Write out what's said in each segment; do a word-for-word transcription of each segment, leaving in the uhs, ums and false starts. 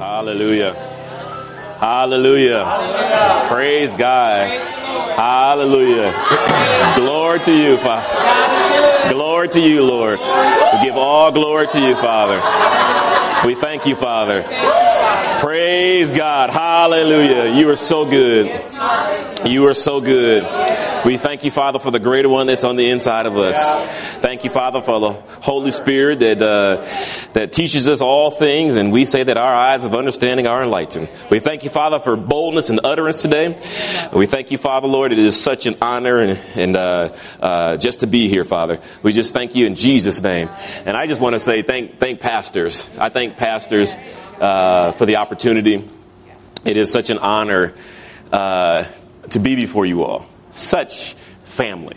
Hallelujah. Hallelujah. Hallelujah. Praise God. Hallelujah. Glory to you, Father. Glory to you, Lord. We give all glory to you, Father. We thank you, Father. Praise God. Hallelujah. You are so good. You are so good. We thank you, Father, for the greater one that's on the inside of us. Thank you, Father, for the Holy Spirit that uh, that teaches us all things, and we say that our eyes of understanding are enlightened. We thank you, Father, for boldness and utterance today. We thank you, Father, Lord. It is such an honor and, and uh, uh, just to be here, Father. We just thank you in Jesus' name. And I just want to say thank thank pastors. I thank pastors uh, for the opportunity. It is such an honor uh, to be before you all. Such family.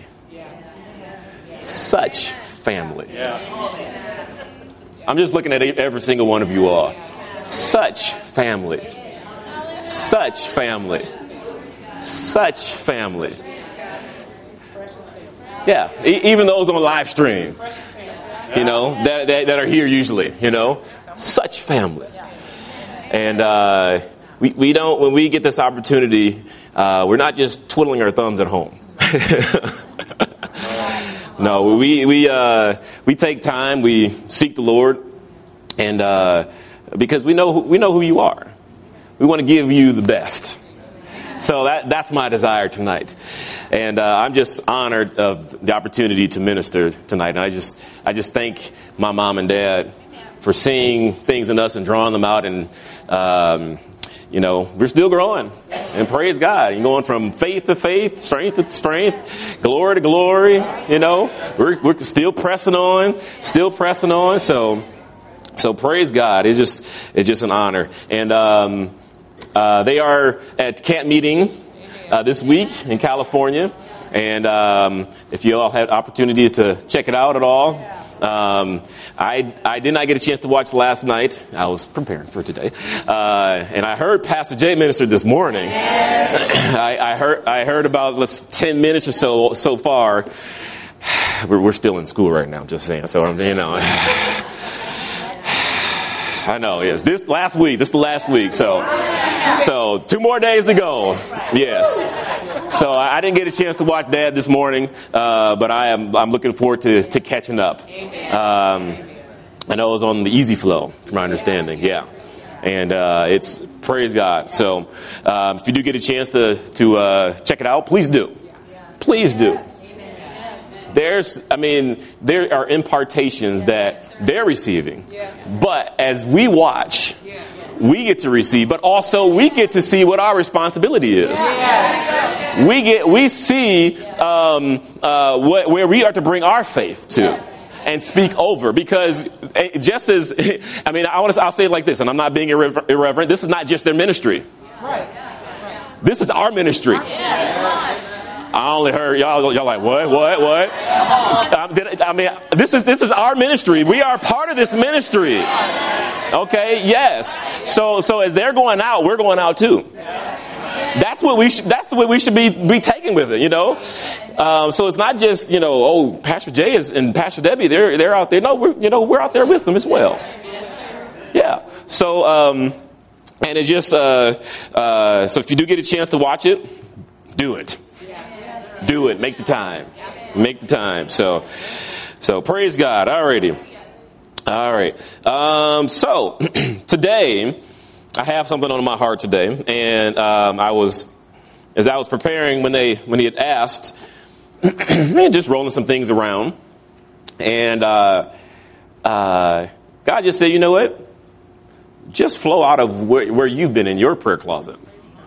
Such family. I'm just looking at every single one of you all. Such family. Such family. Such family. Yeah, e- even those on live stream, you know, that, that, that are here usually, you know, such family. And uh, we, we don't, when we get this opportunity, uh, we're not just twiddling our thumbs at home. No, we we uh, we take time, we seek the Lord, and uh, because we know who, we know who you are, we want to give you the best. So that that's my desire tonight, and uh, I'm just honored of the opportunity to minister tonight. And I just I just thank my mom and dad for seeing things in us and drawing them out, and um, you know, we're still growing, and praise God. You're going from faith to faith, strength to strength, glory to glory. You know, we're we're still pressing on, still pressing on. So, so praise God. It's just it's just an honor. And um, uh, they are at camp meeting uh, this week in California. And um, if you all had opportunity to check it out at all. Um, I I did not get a chance to watch last night. I was preparing for today, uh, and I heard Pastor Jay minister this morning. I, I heard I heard about let's, ten minutes or so so far. We're, we're still in school right now. I'm just saying. So I'm you know. I know. Yes, this last week. This is the last week. So so two more days to go. Yes. So I didn't get a chance to watch Dad this morning, uh, but I am I'm looking forward to, to catching up. Um, I know it was on the Easy Flow, from my understanding. Yeah, and uh, it's praise God. So um, if you do get a chance to to uh, check it out, please do. Please do. There's, I mean, there are impartations that they're receiving, but as we watch, we get to receive, but also we get to see what our responsibility is. We get, we see um, uh, what, where we are to bring our faith to and speak over, because just as, I mean, I want to, I'll say it like this, and I'm not being irrever- irreverent. This is not just their ministry. This is our ministry. I only heard y'all. Y'all like what? What? What? Um, I mean, this is this is our ministry. We are part of this ministry. Okay. Yes. So so as they're going out, we're going out too. That's what we should. That's what we should be be taking with it. You know. Um, so it's not just you know. Oh, Pastor Jay is and Pastor Debbie. They're they're out there. No, we're you know we're out there with them as well. Yeah. So um, and it's just uh, uh, so if you do get a chance to watch it, do it. Do it. Make the time. Make the time. So, so praise God. Alrighty. All right. Um, so today I have something on my heart today, and um, I was, as I was preparing when they when he had asked, man, just rolling some things around, and uh, uh, God just said, you know what? Just flow out of where, where you've been in your prayer closet,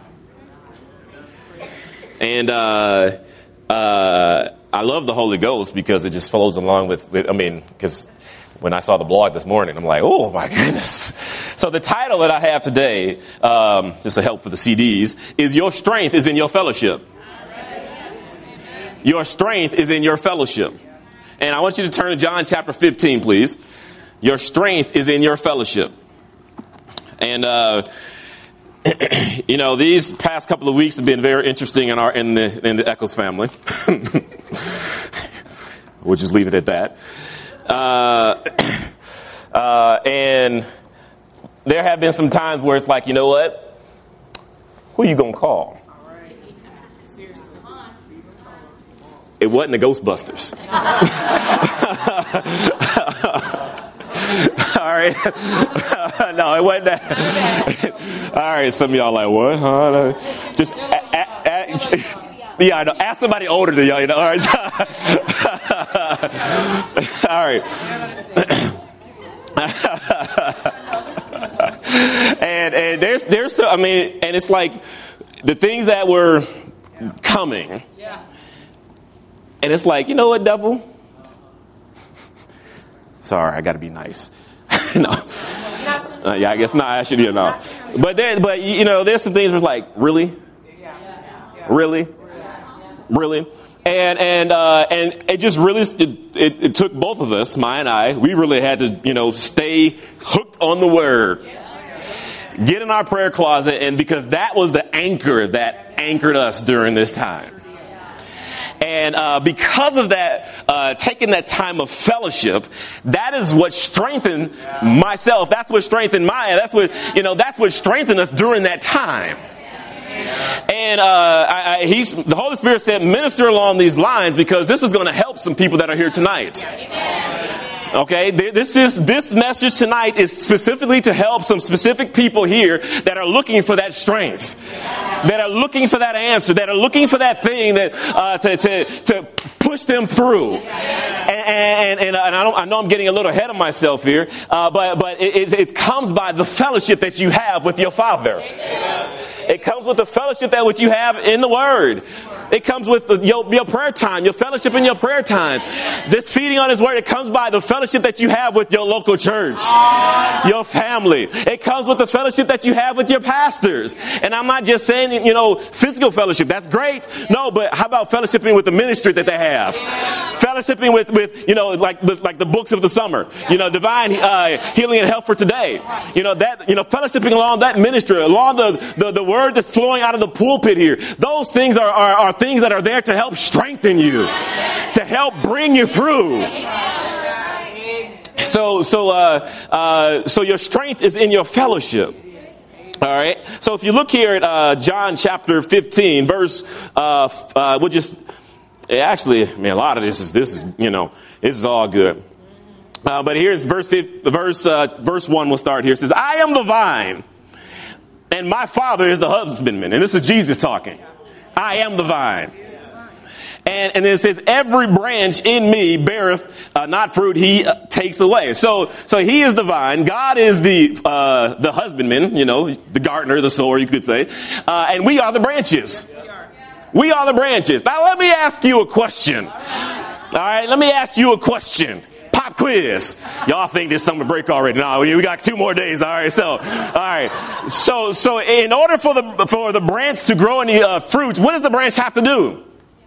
and. Uh, Uh, I love the Holy Ghost because it just flows along with, with I mean, because when I saw the blog this morning, I'm like, oh, my goodness. So the title that I have today, um, just to help for the C Ds, is Your Strength is in Your Fellowship. Your strength is in your fellowship. And I want you to turn to John chapter fifteen, please. Your strength is in your fellowship. And, uh, you know, these past couple of weeks have been very interesting in our in the in the Eccles family. We'll just leave it at that. Uh, uh, and there have been some times where it's like, you know what? Who are you going to call? It wasn't the Ghostbusters. All right. No, it wasn't that. All right. Some of y'all like, what? Huh? Just, a, a, a, yeah, I know. Ask somebody older than y'all. You know? All right. All right. and and there's there's so, I mean, and it's like the things that were coming. And it's like, you know what, devil? Sorry, I got to be nice. No. Uh, yeah, I guess not. I should, you know. But there, but you know, there's some things where it's like, really, really, really, and and uh, and it just really it, it, it took both of us, Maya and I. We really had to, you know, stay hooked on the word, get in our prayer closet, and because that was the anchor that anchored us during this time. And uh, because of that, uh, taking that time of fellowship, that is what strengthened myself. That's what strengthened Maya. That's what, you know, that's what strengthened us during that time. And uh, I, I, he's, the Holy Spirit said, minister along these lines because this is going to help some people that are here tonight. Okay, this is this message tonight is specifically to help some specific people here that are looking for that strength, that are looking for that answer, that are looking for that thing that uh, to, to to push them through. And, and, and, and I, don't, I know I'm getting a little ahead of myself here, uh, but but it, it comes by the fellowship that you have with your Father. It comes with the fellowship that what you have in the Word. It comes with the, your, your prayer time, your fellowship in your prayer time. Just feeding on His Word. It comes by the fellowship that you have with your local church, your family. It comes with the fellowship that you have with your pastors. And I'm not just saying, you know, physical fellowship. That's great. No, but how about fellowshipping with the ministry that they have? Fellowshipping with, with you know, like the, like the books of the summer. You know, divine uh, healing and health for today. You know, that, you know, fellowshipping along that ministry, along the, the, the word that's flowing out of the pulpit here. Those things are, are, are things that are there to help strengthen you, to help bring you through. So, so, uh, uh, so your strength is in your fellowship. All right. So if you look here at uh, John chapter fifteen, verse, uh, uh, we'll just actually, man, a lot of this is this is you know this is all good. Uh, but here's verse verse uh, verse one. We'll start here. It says, "I am the vine, and my Father is the husbandman." And this is Jesus talking. I am the vine. And, and it says, every branch in me beareth uh, not fruit, he uh, takes away. So so he is the vine. God is the uh, the husbandman, you know, the gardener, the sower, you could say. Uh, and we are the branches. We are the branches. Now let me ask you a question. All right, let me ask you a question. Pop quiz. Y'all think there's something to break already? No, we got two more days. All right, so all right, so so in order for the for the branch to grow any uh, fruit, what does the branch have to do?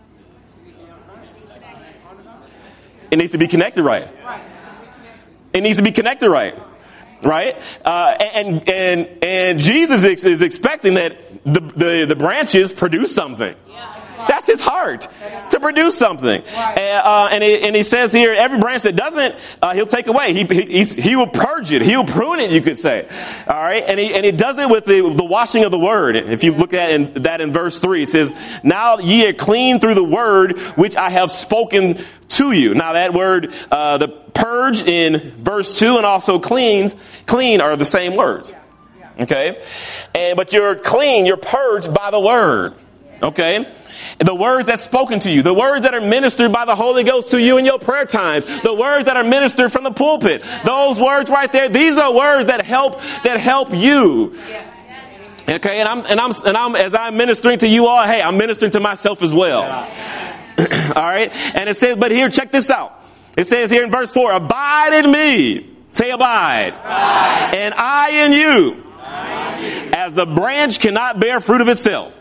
It needs to be connected right. It needs to be connected right, right? Uh, and and and Jesus is expecting that the the, the branches produce something. That's His heart, to produce something. And, uh, and, he, and he says here, every branch that doesn't, uh, He'll take away. He, he he will purge it. He'll prune it, you could say. All right. And he and he does it with the the washing of the word. If you look at in, that in verse three, it says, "Now ye are clean through the word which I have spoken to you." Now that word, uh, the purge in verse two and also cleans, clean are the same words. Okay. And but you're clean, you're purged by the word. Okay. The words that's spoken to you, the words that are ministered by the Holy Ghost to you in your prayer times, the words that are ministered from the pulpit, those words right there, these are words that help, that help you. Okay, and I'm, and I'm, and I'm, as I'm ministering to you all, hey, I'm ministering to myself as well. All right, and it says, but here, check this out. It says here in verse four, abide in me. Say abide. Abide. And I in you. I in you. As the branch cannot bear fruit of itself.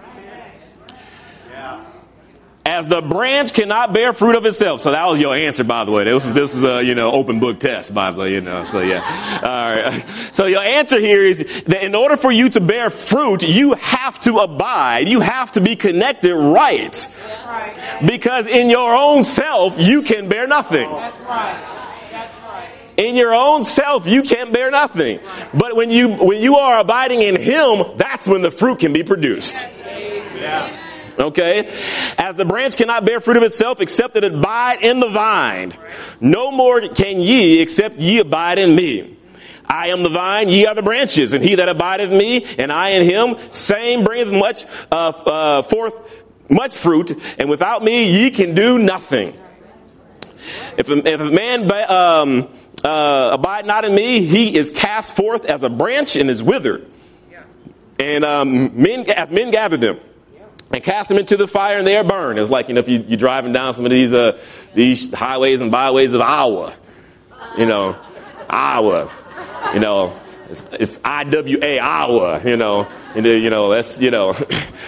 As the branch cannot bear fruit of itself. So that was your answer, by the way. This is this is a you know open book test, by the way. You know, so yeah. All right. So your answer here is that in order for you to bear fruit, you have to abide. You have to be connected right. Because in your own self, you can bear nothing. That's right. That's right. In your own self, you can't bear nothing. But when you when you are abiding in him, that's when the fruit can be produced. Yeah. Okay? As the branch cannot bear fruit of itself except that it abide in the vine, no more can ye except ye abide in me. I am the vine, ye are the branches, and he that abideth in me, and I in him, same bringeth much uh, uh, forth much fruit, and without me ye can do nothing. If a, if a man um, uh, abide not in me, he is cast forth as a branch and is withered. And um, men, as men gather them and cast them into the fire, and they are burned. It's like, you know, if you, you're driving down some of these uh, these highways and byways of Iowa, you know, Iowa, you know, it's, it's I W A, Iowa, you know, and then, you know, that's, you know.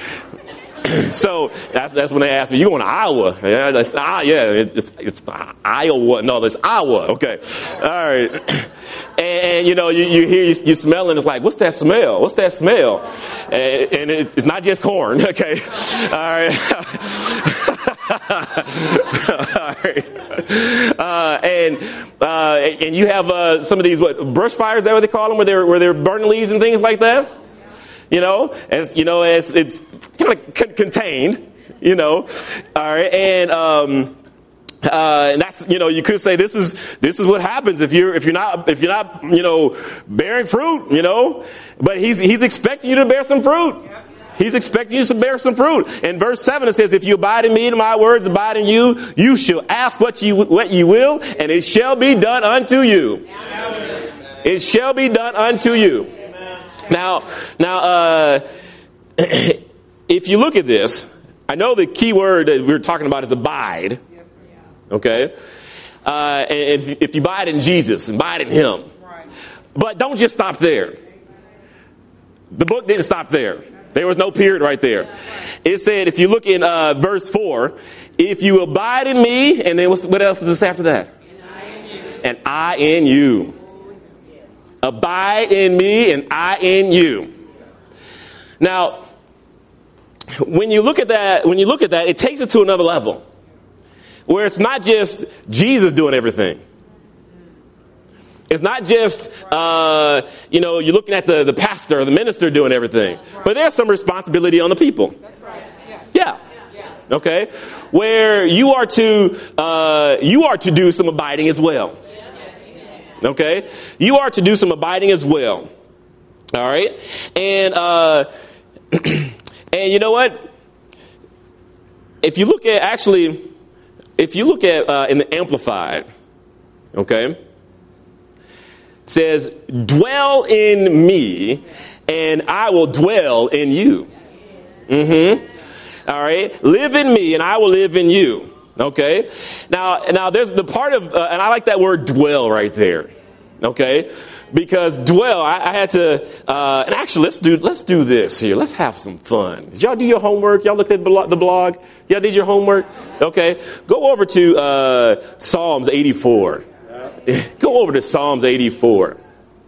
So that's that's when they ask me, you going to Iowa? Yeah, that's, ah, yeah, it's, it's Iowa. No, it's Iowa. Okay, all right. And, and you know, you, you hear you, you smelling. It's like, what's that smell? What's that smell? And, and it, it's not just corn. Okay, all right. All right. Uh, and uh, and you have uh, some of these what brush fires, is that what they call them, where they're where they're burning leaves and things like that. You know, as you know, as it's kind of c- contained, you know, all right, and um, uh, and that's, you know, you could say this is this is what happens if you're if you're not if you're not you know bearing fruit, you know, but he's he's expecting you to bear some fruit. He's expecting you to bear some fruit. In verse seven, it says, "If you abide in me and my words abide in you, you shall ask what you what you will, and it shall be done unto you. It shall be done unto you." Now, now, uh, if you look at this, I know the key word that we're talking about is abide. Okay? Uh, and if, if you abide in Jesus, abide in him. But don't just stop there. The book didn't stop there. There was no period right there. It said, if you look in uh, verse four, if you abide in me, and then what's, what else is this after that? And I in you. Abide in me and I in you. Now, when you look at that, when you look at that, it takes it to another level, where it's not just Jesus doing everything. It's not just, uh, you know, you're looking at the, the pastor or the minister doing everything, but there's some responsibility on the people. Yeah. Okay. Where you are to, uh, you are to do some abiding as well. Okay, you are to do some abiding as well. All right, and uh, and you know what? If you look at actually, if you look at uh, in the Amplified, okay, it says, "Dwell in me, and I will dwell in you." Mm-hmm. All right, live in me, and I will live in you. Okay, now, now there's the part of, uh, and I like that word dwell right there. Okay, because dwell, I, I had to, uh, and actually let's do, let's do this here. Let's have some fun. Did y'all do your homework? Y'all looked at the blog? Y'all did your homework? Okay, go over to uh, Psalms eighty-four. Go over to Psalms eighty-four.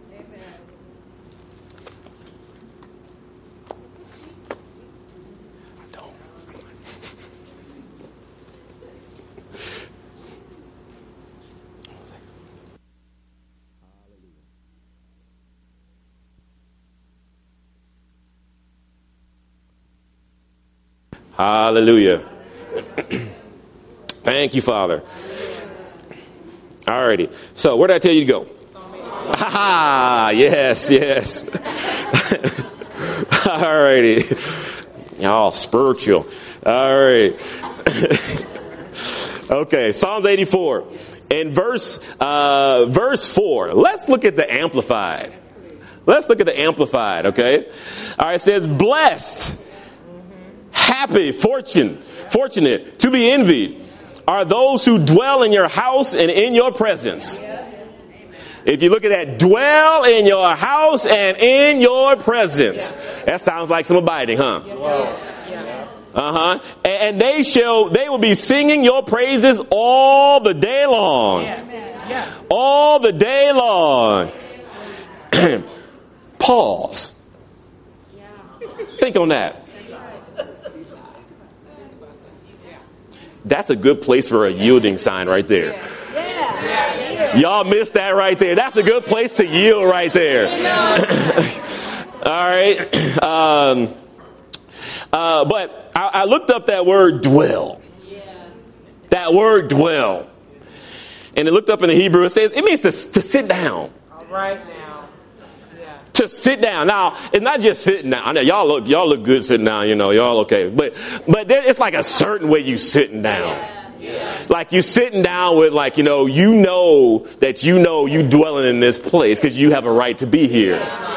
Hallelujah. Thank you, Father. All righty. So where did I tell you to go? Ah, yes, yes. All righty. Y'all spiritual. All right. Okay, Psalms eighty-four. In verse, uh, verse four, let's look at the Amplified. Let's look at the Amplified, okay? All right, it says, blessed, happy, fortune, fortunate, to be envied are those who dwell in your house and in your presence. If you look at that, dwell in your house and in your presence. That sounds like some abiding, huh? Uh-huh. And they shall, they will be singing your praises all the day long. All the day long. Pause. Think on that. That's a good place for a yielding sign right there. Y'all missed that right there. That's a good place to yield right there. All right. Um, uh, but I, I looked up that word dwell. That word dwell. And it looked up in the Hebrew. It says it means to, to sit down. All right now. Yeah. To sit down. Now, it's not just sitting down. I know y'all look y'all look good sitting down, you know, y'all okay. But but there, it's like a certain way you sitting down. Yeah. Yeah. Like you sitting down with, like, you know, you know that you know you dwelling in this place because you have a right to be here.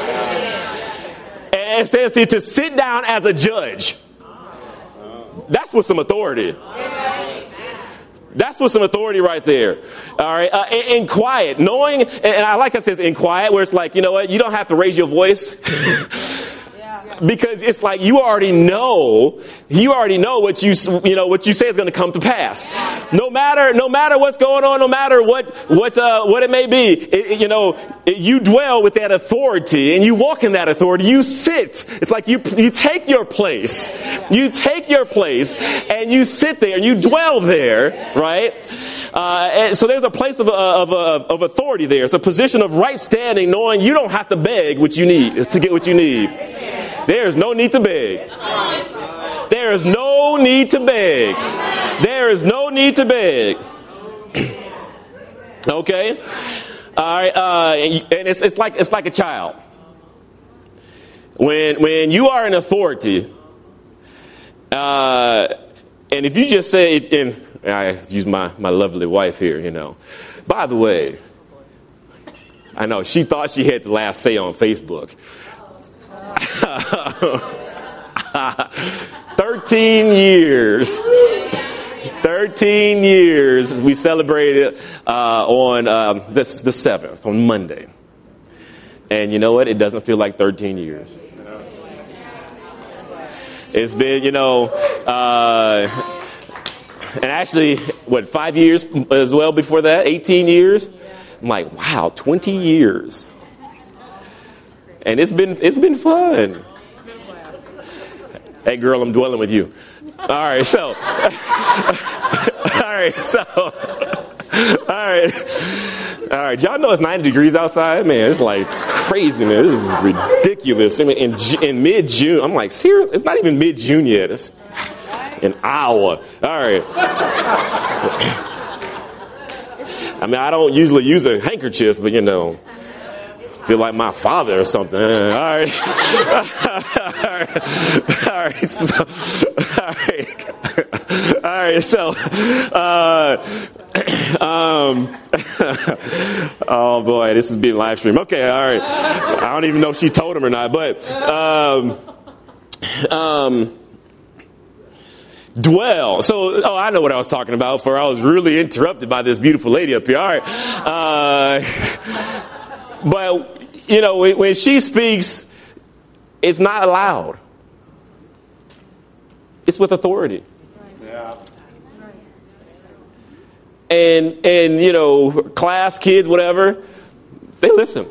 And it says here to sit down as a judge. That's with some authority. That's with some authority right there. All right. Uh, in, in quiet, knowing, and, and I like I said, in quiet, where it's like, you know what, you don't have to raise your voice. Because it's like you already know, you already know what you, you know, what you say is going to come to pass. No matter, no matter what's going on, no matter what, what, uh, what it may be, it, it, you know, it, you dwell with that authority and you walk in that authority. You sit. It's like you, you take your place, you take your place and you sit there and you dwell there, right? Uh, and so there's a place of, of, of, of authority there. It's a position of right standing, knowing you don't have to beg what you need to get what you need. There is no need to beg. There is no need to beg. There is no need to beg. Okay? All right. Uh, and it's, it's like it's like a child. When when you are in authority, uh, and if you just say, and I use my, my lovely wife here, you know. By the way, I know she thought she had the last say on Facebook. Thirteen years. Thirteen years. We celebrated uh, on um, this the seventh on Monday, and you know what? It doesn't feel like thirteen years. It's been, you know, uh, and actually, what, five years as well before that? Eighteen years. I'm like, wow, twenty years. And it's been it's been fun. Hey, girl, I'm dwelling with you. All right, so, all right, so, all right, all right. Y'all know it's ninety degrees outside, man. It's like crazy, man. This is ridiculous. I mean, in in mid June, I'm like, serious? It's not even mid June yet. It's an hour. All right. I mean, I don't usually use a handkerchief, but you know. Feel like my father or something. All right. all right. All right. So, all right. All right. So, uh, um, oh boy, this is being live streamed. Okay. All right. I don't even know if she told him or not, but, um, um, dwell. So, oh, I know what I was talking about, for I was really interrupted by this beautiful lady up here. All right. Uh, But, you know, when she speaks, it's not loud. It's with authority. Yeah. And, and, you know, class, kids, whatever, they listen.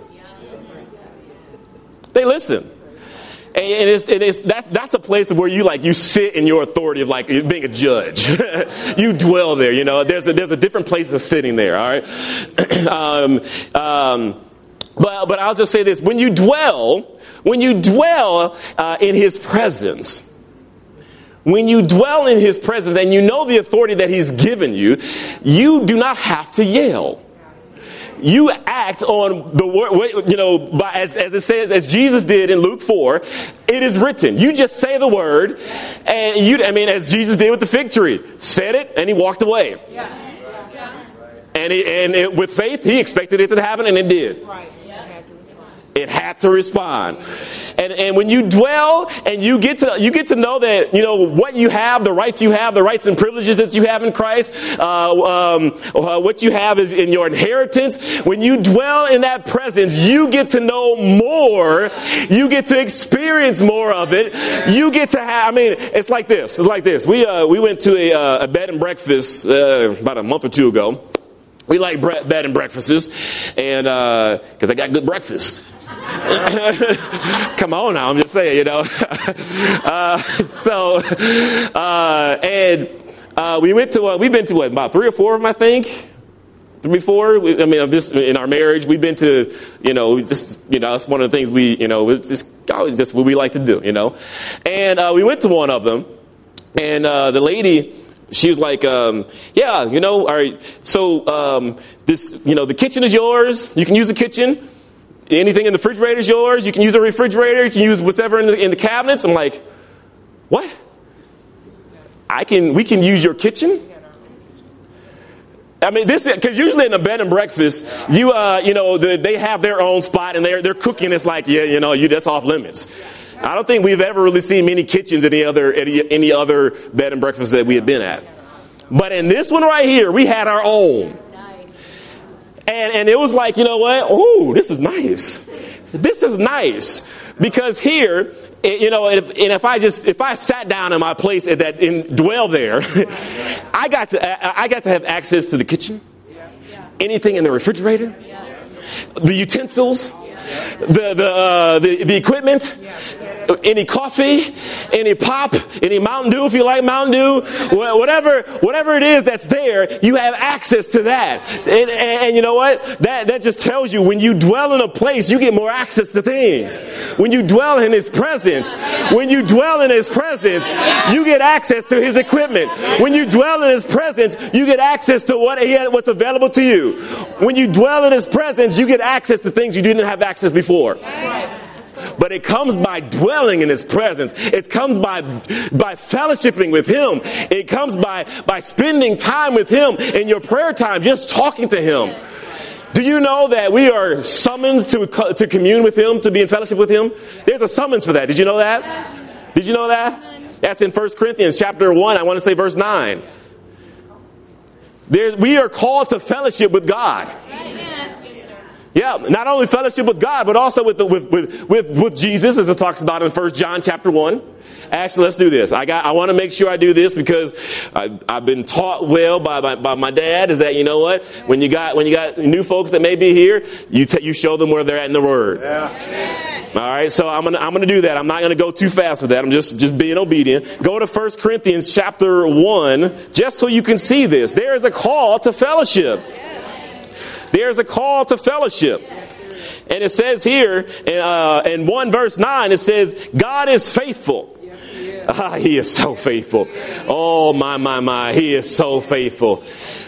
They listen. And it's, and it's that, that's a place where you, like, you sit in your authority of, like, being a judge. You dwell there, you know. There's a, there's a different place of sitting there, all right? um, um, But but I'll just say this: when you dwell, when you dwell uh, in His presence, when you dwell in His presence, and you know the authority that He's given you, you do not have to yell. You act on the word, you know, by, as as it says, as Jesus did in Luke four. It is written. You just say the word, and you. I mean, as Jesus did with the fig tree, said it, and He walked away. Yeah. And it, and it, with faith, He expected it to happen, and it did. Right. It had to respond. And and when you dwell and you get to you get to know that, you know, what you have, the rights you have, the rights and privileges that you have in Christ, uh, um, uh, what you have is in your inheritance. When you dwell in that presence, you get to know more. You get to experience more of it. You get to have, I mean, it's like this. It's like this. We uh, we went to a, uh, a bed and breakfast uh, about a month or two ago. We like bre- bed and breakfasts, and because uh, I got good breakfast. Come on now, I'm just saying, you know. uh, so, uh, and uh, we went to, uh, we've been to what, about three or four of them, I think. before. We, I mean, of this in our marriage, we've been to, you know, just, you know, that's one of the things we, you know, it's just always just what we like to do, you know. And uh, we went to one of them, and uh, the lady, she was like, um, yeah, you know, all right, so um, this, you know, the kitchen is yours. You can use the kitchen. Anything in the refrigerator is yours. You can use a refrigerator. You can use whatever in the, in the cabinets. I'm like, what? I can, we can use your kitchen? I mean, this is, because usually in a bed and breakfast, you, uh, you know, the, they have their own spot and they're, they're cooking. It's like, yeah, you know, you, that's off limits. I don't think we've ever really seen many kitchens in any other, any, any other bed and breakfast that we have been at. But in this one right here, we had our own. And, and it was like, you know what? Oh, this is nice. This is nice. Because here, you know, and if, and if I just, if I sat down in my place at that, and dwell there, I got to, I got to have access to the kitchen, anything in the refrigerator, the utensils, the, the, uh, the, the equipment, any coffee, any pop, any Mountain Dew if you like Mountain Dew, whatever, whatever it is that's there, you have access to that. And, and, and you know what? That, that just tells you when you dwell in a place, you get more access to things. When you dwell in His presence, when you dwell in His presence, you get access to His equipment. When you dwell in His presence, you get access to what He has, what's available to you. When you dwell in His presence, you get access to things you didn't have access before. But it comes by dwelling in His presence. It comes by by fellowshipping with Him. It comes by, by spending time with Him in your prayer time, just talking to Him. Do you know that we are summoned to, to commune with Him, to be in fellowship with Him? There's a summons for that. Did you know that? Did you know that? That's in First Corinthians chapter one. I want to say verse nine. There's, we are called to fellowship with God. Yeah, not only fellowship with God, but also with, the, with with with with Jesus, as it talks about in First John chapter one. Actually, let's do this. I got. I want to make sure I do this because I, I've been taught well by, by by my dad. Is that, you know what? When you got when you got new folks that may be here, you t- you show them where they're at in the Word. Yeah. All right. So I'm gonna I'm gonna do that. I'm not gonna go too fast with that. I'm just just being obedient. Go to First Corinthians chapter one, just so you can see this. There is a call to fellowship. There's a call to fellowship. And it says here in, uh, in one verse nine, it says, God is faithful. Ah, He is so faithful. Oh, my, my, my. He is so faithful.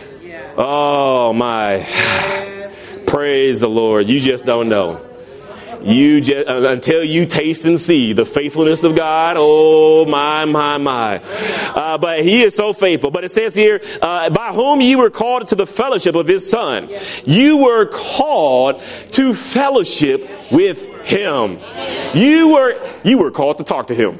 Oh, my. Praise the Lord. You just don't know. You just, uh, until you taste and see the faithfulness of God. Oh, my, my, my. Uh, but He is so faithful. But it says here, uh, by whom you were called to the fellowship of His Son. You were called to fellowship with Him. You were, you were called to talk to Him.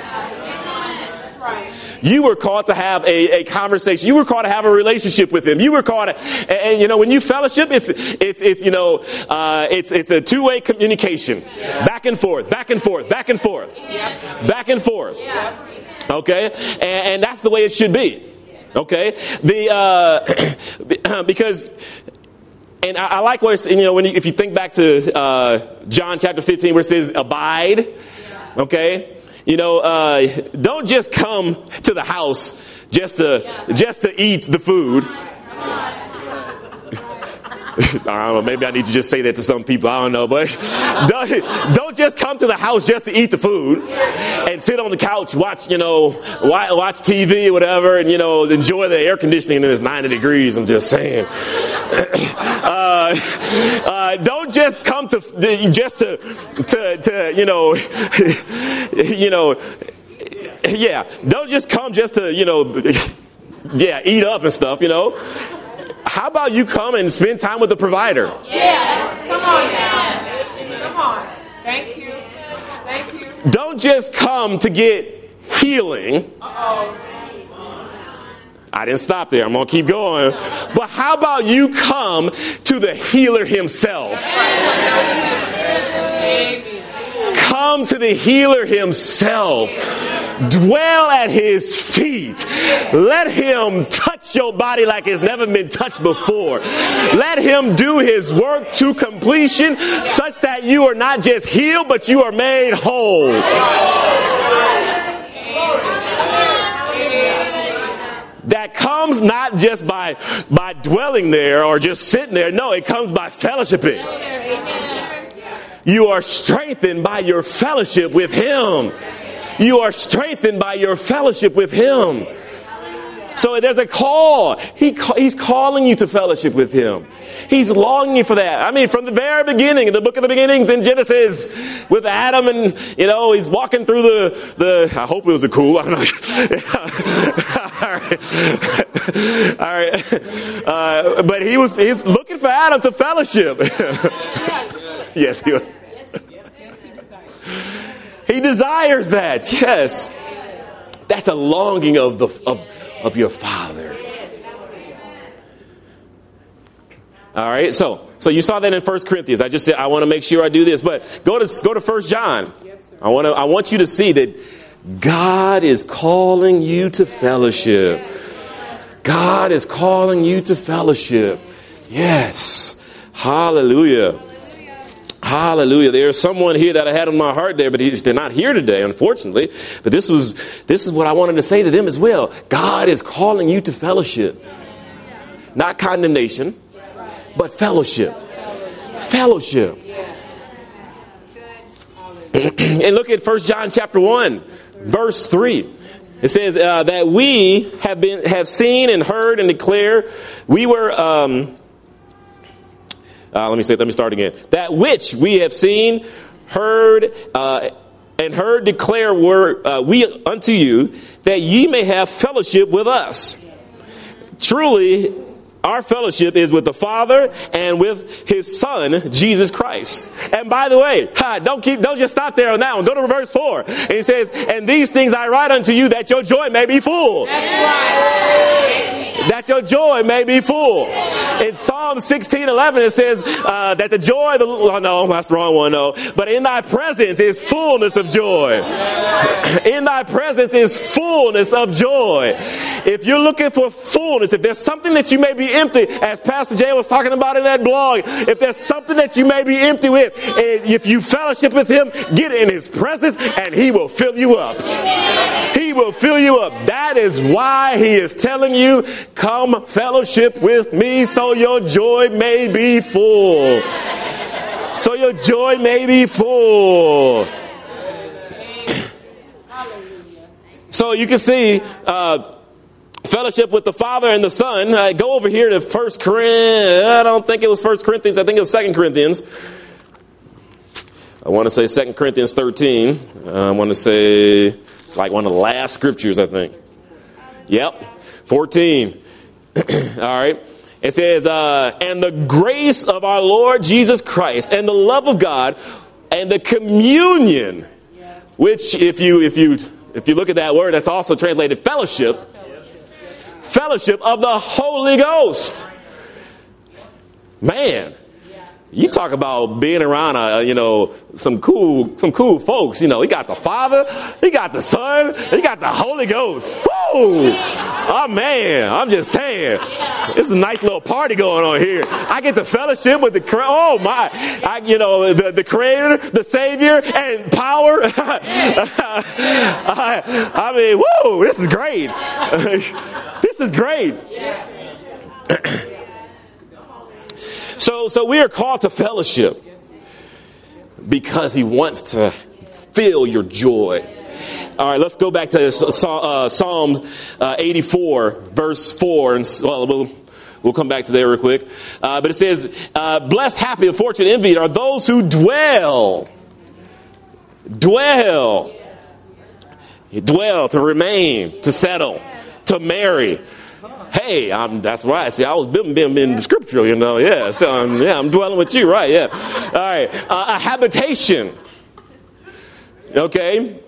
You were called to have a, a conversation. You were called to have a relationship with Him. You were called to, and, and you know, when you fellowship, it's, it's, it's, you know, uh, it's, it's a two-way communication. Yeah. Back and forth, back and forth, back and forth, yeah. back and forth. Yeah. Okay. And, and that's the way it should be. Okay. The, uh, because, and I, I like where it's, you know, when you, if you think back to, uh, John chapter fifteen, where it says abide. Okay. You know, uh, don't just come to the house just to just to eat the food. I don't know. Maybe I need to just say that to some people. I don't know, but don't, don't just come to the house just to eat the food and sit on the couch, watch, you know, watch T V or whatever, and, you know, enjoy the air conditioning and it's ninety degrees. I'm just saying. Uh, uh, don't just come to just to to, to you know, you know, yeah. Don't just come just to, you know, yeah, eat up and stuff, you know. How about you come and spend time with the provider? Yes. Come on now. Come on. Thank you. Thank you. Don't just come to get healing. Uh-oh. I didn't stop there. I'm going to keep going. But how about you come to the healer Himself? Come to the healer Himself. Dwell at His feet. Let Him touch your body like it's never been touched before. Let Him do His work to completion such that you are not just healed, but you are made whole. that comes not just by, by dwelling there or just sitting there. No, it comes by fellowshipping. You are strengthened by your fellowship with him. You are strengthened by your fellowship with him. So there's a call. He, he's calling you to fellowship with him. He's longing for that. I mean, from the very beginning, in the book of the beginnings in Genesis, with Adam, and, you know, he's walking through the, the I hope it was a cool, I don't know. All right. All right. Uh, but he was, he's looking for Adam to fellowship. Yes, he was. He desires that. Yes. That's a longing of the, of, of your Father. All right, so so you saw that in First Corinthians. I just said I want to make sure I do this, but go to go to First John. I want to I want you to see that God is calling you to fellowship. God is calling you to fellowship. Yes, hallelujah, hallelujah. There's someone here that I had on my heart there, but he's, they're not here today, unfortunately. But this was this is what I wanted to say to them as well. God is calling you to fellowship, not condemnation. But fellowship. Fellowship. And look at First John chapter one, verse three. It says uh, that we have been have seen and heard and declare. We were. Um, uh, let me say. Let me start again. That which we have seen, heard, uh, and heard declare were uh, we unto you, that ye may have fellowship with us. Truly, our fellowship is with the Father and with his Son, Jesus Christ. And by the way, ha, don't keep, don't just stop there on that one. Go to verse four. And he says, and these things I write unto you that your joy may be full. That's right. That your joy may be full. In Psalm sixteen eleven, it says uh, that the joy of the, oh no, that's the wrong one, no. But in thy presence is fullness of joy. In thy presence is fullness of joy. If you're looking for fullness, if there's something that you may be empty, as Pastor Jay was talking about in that blog, if there's something that you may be empty with, and if you fellowship with him, get in his presence and he will fill you up. He will fill you up. That is why he is telling you, come fellowship with me so your joy may be full. So your joy may be full. So you can see uh, fellowship with the Father and the Son. Uh, go over here to First Corinthians. I don't think it was First Corinthians. I think it was Second Corinthians. I want to say Second Corinthians thirteen. Uh, I want to say it's like one of the last scriptures, I think. Yep, fourteen. All right. It says, uh, and the grace of our Lord Jesus Christ and the love of God and the communion, which if you if you if you look at that word, that's also translated fellowship. Fellowship of the Holy Ghost. Man, you talk about being around, a, you know, some cool, some cool folks. You know, he got the Father, he got the Son, he got the Holy Ghost. Woo! Oh man, I'm just saying, it's a nice little party going on here. I get the fellowship with the, oh my, I, you know, the, the Creator, the Savior, and power. I, I mean, woo! This is great. This is great. So, so we are called to fellowship because he wants to fill your joy. All right, let's go back to uh, Psalm uh, eighty-four, verse four, and well, we'll we'll come back to there real quick. Uh, but it says, uh, "Blessed, happy, and fortunate, envied are those who dwell, dwell, dwell to remain, to settle, to marry." Hey, I'm, that's right. See, I was being, being in the scripture, you know. Yeah, so um, yeah, I'm dwelling with you, right? Yeah. All right. Uh, a habitation. Okay.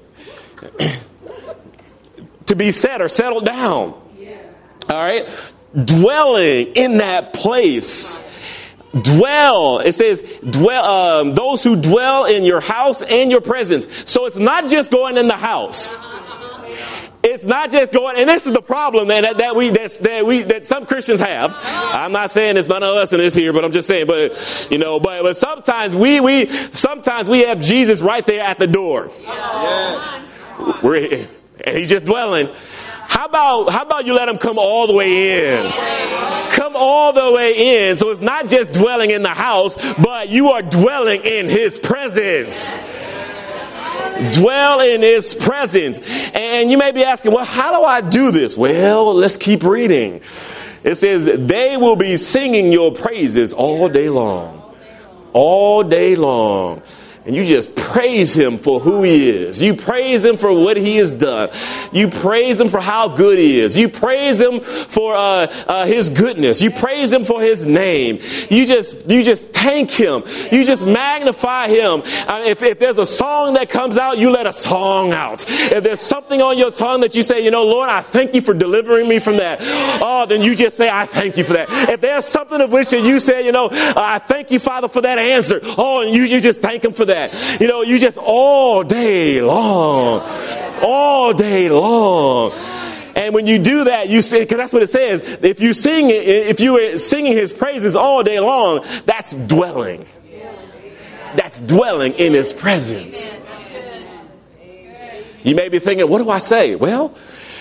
To be set or settled down. All right. Dwelling in that place. Dwell. It says, dwell. Um, those who dwell in your house and your presence. So it's not just going in the house. It's not just going, and this is the problem that, that we that's, that we that some Christians have. I'm not saying it's none of us in this here, but I'm just saying. But you know, but, but sometimes we we sometimes we have Jesus right there at the door. Yes. We're and he's just dwelling. How about, how about you let him come all the way in? Come all the way in. So it's not just dwelling in the house, but you are dwelling in his presence. Dwell in his presence. And you may be asking, well, how do I do this? Well, let's keep reading. It says, they will be singing your praises all day long. All day long. And you just praise him for who he is. You praise him for what he has done. You praise him for how good he is. You praise him for uh, uh, his goodness. You praise him for his name. You just you just thank him. You just magnify him. Uh, if, if there's a song that comes out, you let a song out. If there's something on your tongue that you say, you know, Lord, I thank you for delivering me from that. Oh, then you just say, I thank you for that. If there's something of which you say, you know, uh, I thank you, Father, for that answer. Oh, and you, you just thank him for that. You know, you just all day long, all day long. And when you do that, you say, because that's what it says. If you sing, if you are singing his praises all day long, that's dwelling. That's dwelling in his presence. You may be thinking, what do I say? Well,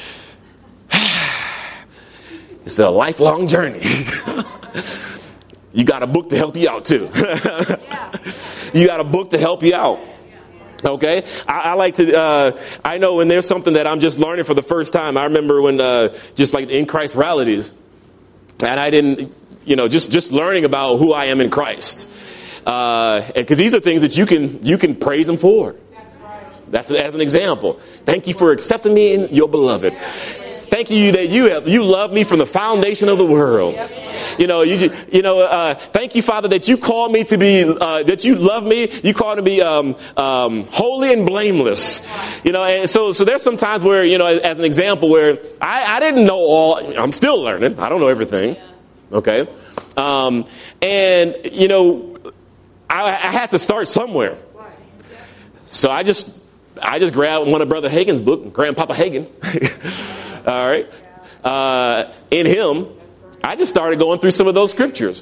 it's a lifelong journey. You got a book to help you out too. You got a book to help you out. Okay. I, I like to, uh, I know when there's something that I'm just learning for the first time. I remember when, uh, just like in Christ rallies, and I didn't, you know, just, just learning about who I am in Christ. Uh, and cause these are things that you can, you can praise him for. That's as an example. Thank you for accepting me in your beloved. Thank you that you have, you love me from the foundation of the world. You know, you, you know, uh, thank you, Father, that you call me to be, uh, that you love me. You call to be, um, um, holy and blameless. You know, and so, so there's some times where, you know, as, as an example where I, I didn't know all, I'm still learning. I don't know everything. Okay. Um, and, you know, I, I had to start somewhere. So I just, I just grabbed one of Brother Hagin's book, Grandpapa Hagin. All right. Uh, in him, I just started going through some of those scriptures.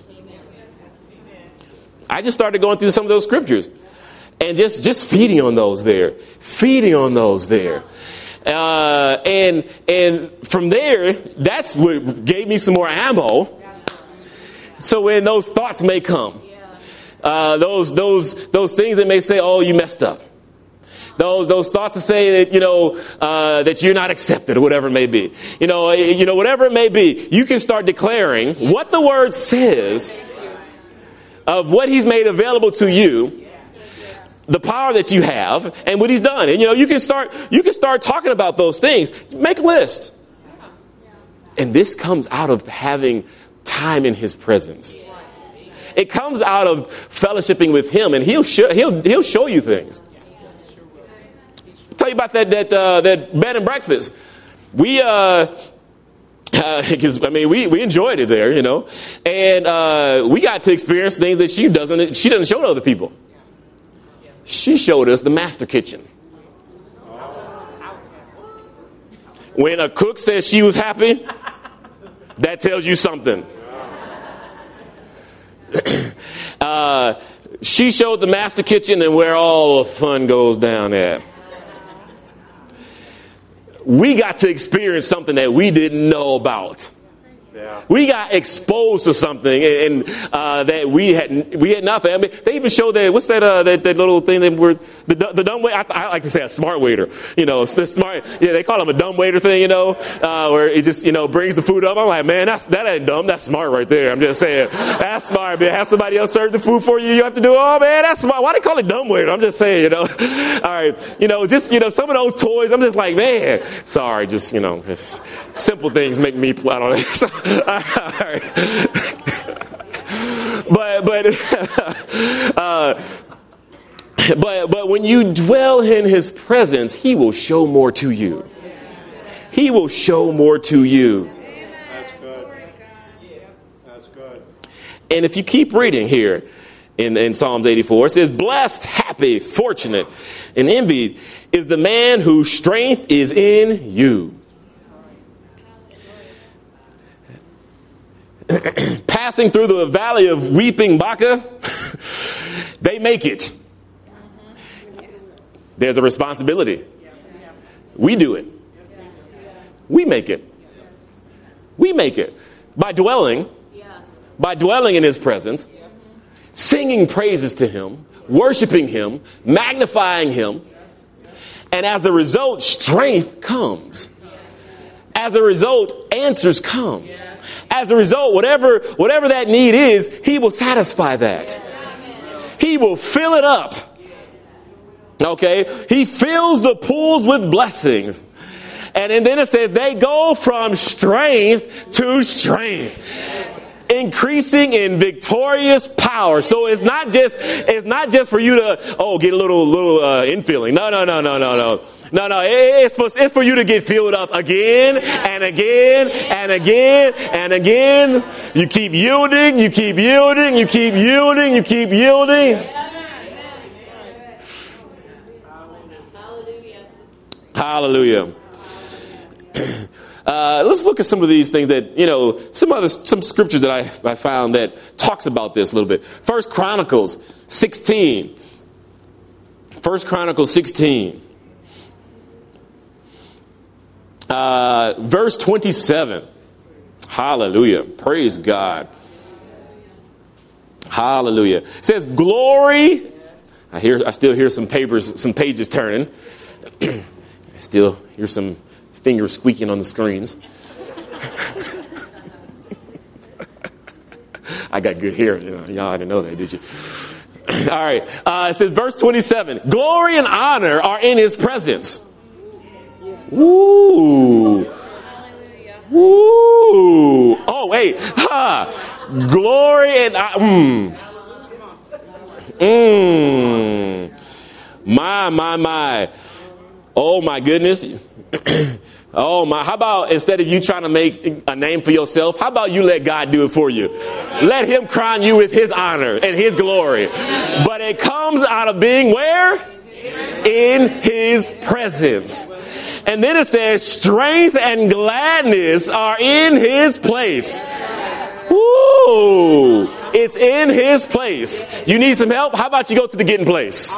I just started going through some of those scriptures and just, just feeding on those there, feeding on those there. Uh, and, and from there, that's what gave me some more ammo. So when those thoughts may come, uh, those, those, those things that may say, oh, you messed up. Those those thoughts that say that, you know, uh, that you're not accepted or whatever it may be. You know, you know, whatever it may be, you can start declaring what the word says of what he's made available to you, the power that you have, and what he's done. And, you know, you can start you can start talking about those things. Make a list. And this comes out of having time in his presence. It comes out of fellowshipping with him, and he'll show, he'll he'll show you things. Tell you about that that uh, that bed and breakfast. We uh, because uh, I mean we we enjoyed it there, you know, and uh, we got to experience things that she doesn't she doesn't show to other people. She showed us the master kitchen. When a cook says she was happy, that tells you something. uh, she showed the master kitchen and where all the fun goes down at. We got to experience something that we didn't know about. Yeah. We got exposed to something and uh, that we had we had nothing. I mean, they even showed that what's that uh, that, that little thing that we're the the dumb waiter. I, I like to say a smart waiter. You know, it's the smart. Yeah, they call him a dumb waiter thing. You know, uh, where it just you know brings the food up. I'm like, man, that's that ain't dumb. That's smart right there. I'm just saying, that's smart. Man, have somebody else serve the food for you. You have to do. Oh man, that's smart. Why they call it dumb waiter? I'm just saying. You know, all right. You know, just you know some of those toys. I'm just like, man, sorry. Just you know, just simple things make me. I don't know. So, all right. but but uh, but but when you dwell in his presence, he will show more to you. He will show more to you. That's good. That's good. And if you keep reading here in, in Psalms eighty-four, it says, "Blessed, happy, fortunate, and envied is the man whose strength is in you." Passing through the valley of weeping Baca, they make it. There's a responsibility. We do it. We make it. We make it. By dwelling, by dwelling in his presence, singing praises to him, worshiping him, magnifying him. And as a result, strength comes. As a result, answers come. As a result, whatever, whatever that need is, he will satisfy that. He will fill it up. Okay? He fills the pools with blessings. And, and then it says they go from strength to strength, increasing in victorious power. So it's not just it's not just for you to oh get a little little uh, infilling. No no no no no no no no. It's for it's for you to get filled up again and again and again and again. You keep yielding. You keep yielding. You keep yielding. You keep yielding. Hallelujah. Uh, let's look at some of these things that, you know, some other, some scriptures that I, I found that talks about this a little bit. First Chronicles sixteen. First Chronicles sixteen. Uh, verse twenty-seven. Hallelujah. Praise God. Hallelujah. It says, glory. I hear, I still hear some papers, some pages turning. I still hear some fingers squeaking on the screens. I got good hair. You know, y'all didn't know that, did you? All right. Uh, it says, verse twenty-seven. Glory and honor are in his presence. Ooh. Ooh. Oh, wait. Ha. Glory and... Mmm. Mmm. My, my, my. Oh, my goodness. Oh my, how about instead of you trying to make a name for yourself, how about you let God do it for you? Let him crown you with his honor and his glory. But it comes out of being where? In his presence. And then it says strength and gladness are in his place. Woo! It's in his place. You need some help? How about you go to the getting place?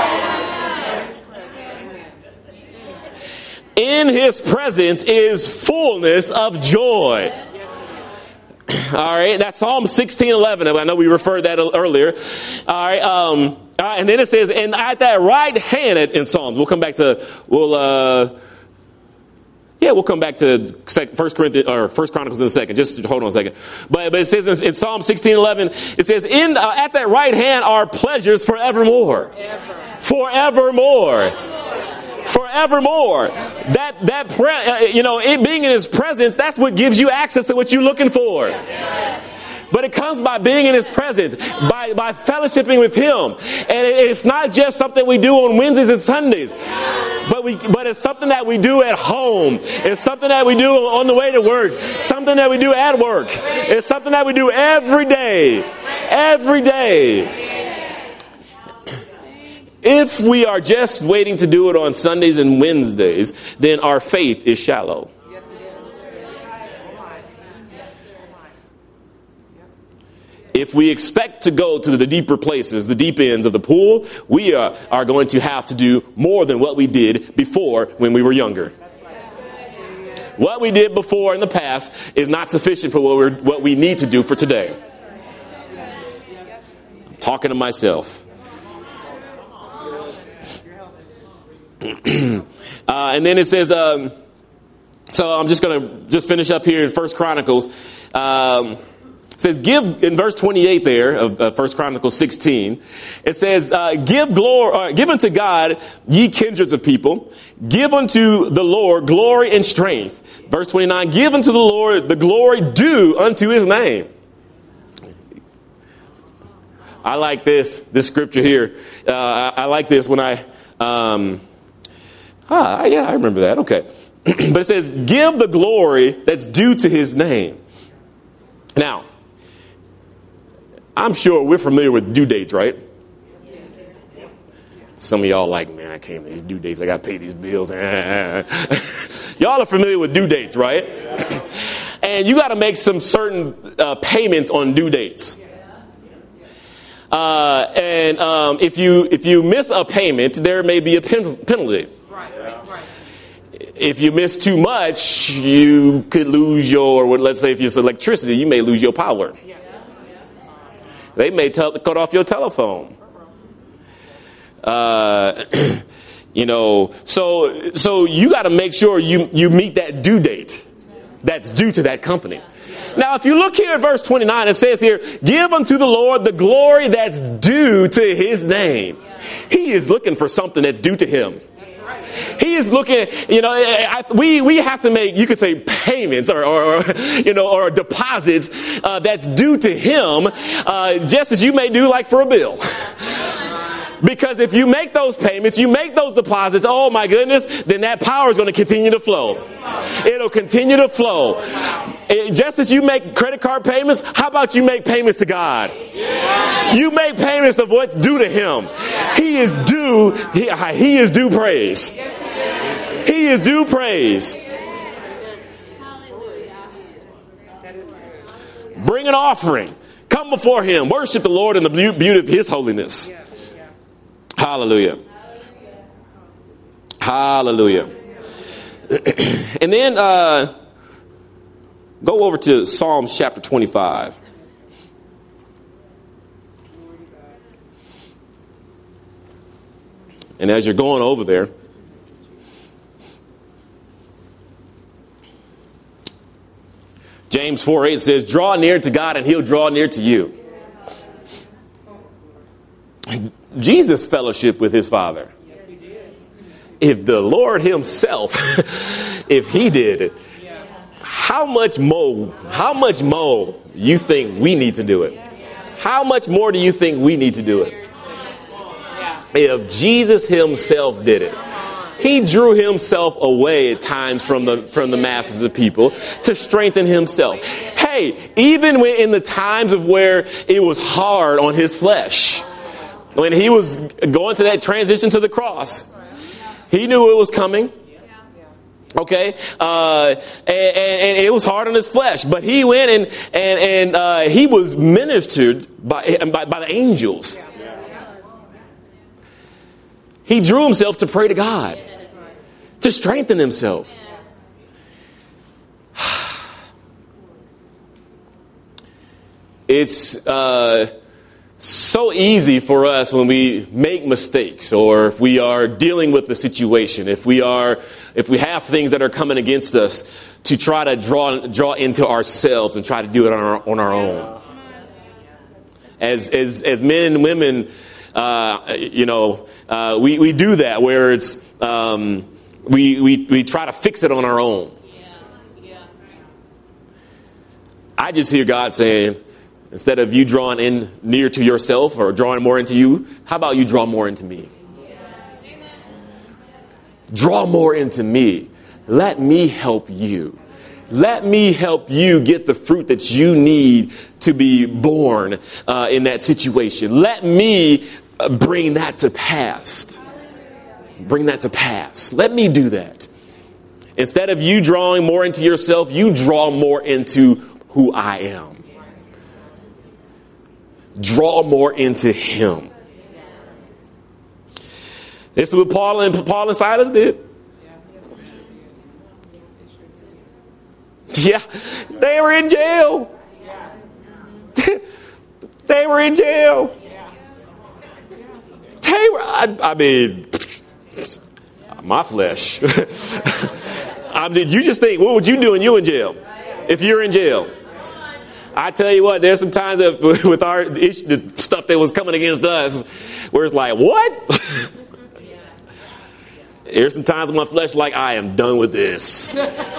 In his presence is fullness of joy. All right, that's Psalm sixteen eleven. I know we referred that earlier. All right, um, uh, and then it says, and at that right hand in Psalms, we'll come back to, we'll, uh, yeah, we'll come back to First Corinthians or First Chronicles in a second. Just hold on a second. But, but it says in, in Psalm sixteen eleven, it says, in uh, at that right hand are pleasures forevermore. Forevermore. Forevermore. That that pre- uh, you know, it being in his presence, that's what gives you access to what you're looking for. But it comes by being in his presence, by by fellowshipping with him. And it, it's not just something we do on Wednesdays and Sundays, but we but it's something that we do at home. It's something that we do on the way to work. Something that we do at work. It's something that we do every day. Every day. If we are just waiting to do it on Sundays and Wednesdays, then our faith is shallow. If we expect to go to the deeper places, the deep ends of the pool, we are, are going to have to do more than what we did before when we were younger. What we did before in the past is not sufficient for what, we're, what we need to do for today. I'm talking to myself. uh, and then it says, um, so I'm just going to just finish up here in First Chronicles. Um, it says, give, in verse twenty-eight there of uh, First Chronicles sixteen, it says, uh, give glory, uh, give unto God, ye kindreds of people, give unto the Lord glory and strength. Verse twenty-nine, give unto the Lord the glory due unto his name. I like this, this scripture here. Uh, I, I like this when I, um, Ah, yeah, I remember that. Okay. But it says, give the glory that's due to his name. Now, I'm sure we're familiar with due dates, right? Some of y'all like, man, I came to these due dates. I got to pay these bills. Y'all are familiar with due dates, right? And you got to make some certain uh, payments on due dates. Uh, and um, if you if you miss a payment, there may be a pen- penalty. if you miss too much, you could lose your, let's say if it's electricity, you may lose your power. They may t- cut off your telephone. Uh, you know, so so you got to make sure you, you meet that due date that's due to that company. Now, if you look here at verse twenty-nine, it says here, give unto the Lord the glory that's due to his name. He is looking for something that's due to him. He is looking, you know, I, we, we have to make, you could say payments or, or you know, or deposits uh, that's due to him, uh, just as you may do like for a bill. Because if you make those payments, you make those deposits, oh my goodness, then that power is going to continue to flow. It'll continue to flow. It, just as you make credit card payments, how about you make payments to God? You make payments of what's due to him. He is due, he, he is due praise. He is due praise. Bring an offering. Come before him. Worship the Lord in the beauty of his holiness. Hallelujah. Hallelujah. And then uh, go over to Psalms chapter twenty-five. And as you're going over there, James four eight says, draw near to God and he'll draw near to you. Jesus fellowship with his Father. If the Lord himself, if he did it, how much more, how much more you think we need to do it? How much more do you think we need to do it? If Jesus himself did it. He drew himself away at times from the from the masses of people to strengthen himself. Hey, even when in the times of where it was hard on his flesh, when he was going to that transition to the cross, he knew it was coming. Okay, uh, and, and it was hard on his flesh, but he went and and and uh, he was ministered by, by by the angels. He drew himself to pray to God, to strengthen himself. It's uh, so easy for us when we make mistakes, or if we are dealing with the situation, if we are, if we have things that are coming against us, to try to draw draw into ourselves and try to do it on our on our own. As as as men and women, uh, you know, uh, we we do that where it's um, we we we try to fix it on our own. I just hear God saying, instead of you drawing in near to yourself or drawing more into you, how about you draw more into me? Draw more into me. Let me help you. Let me help you get the fruit that you need to be born uh, in that situation. Let me uh, bring that to pass. Bring that to pass. Let me do that. Instead of you drawing more into yourself, you draw more into who I am. Draw more into him. This is what Paul and Paul and Silas did. Yeah, they were in jail. They were in jail. They were. I, I mean, my flesh. I mean, you just think, what would you do when you in jail? If you're in jail. I tell you what, there's some times that with our issue, the stuff that was coming against us, where it's like, what? There's some times in my flesh like, I am done with this.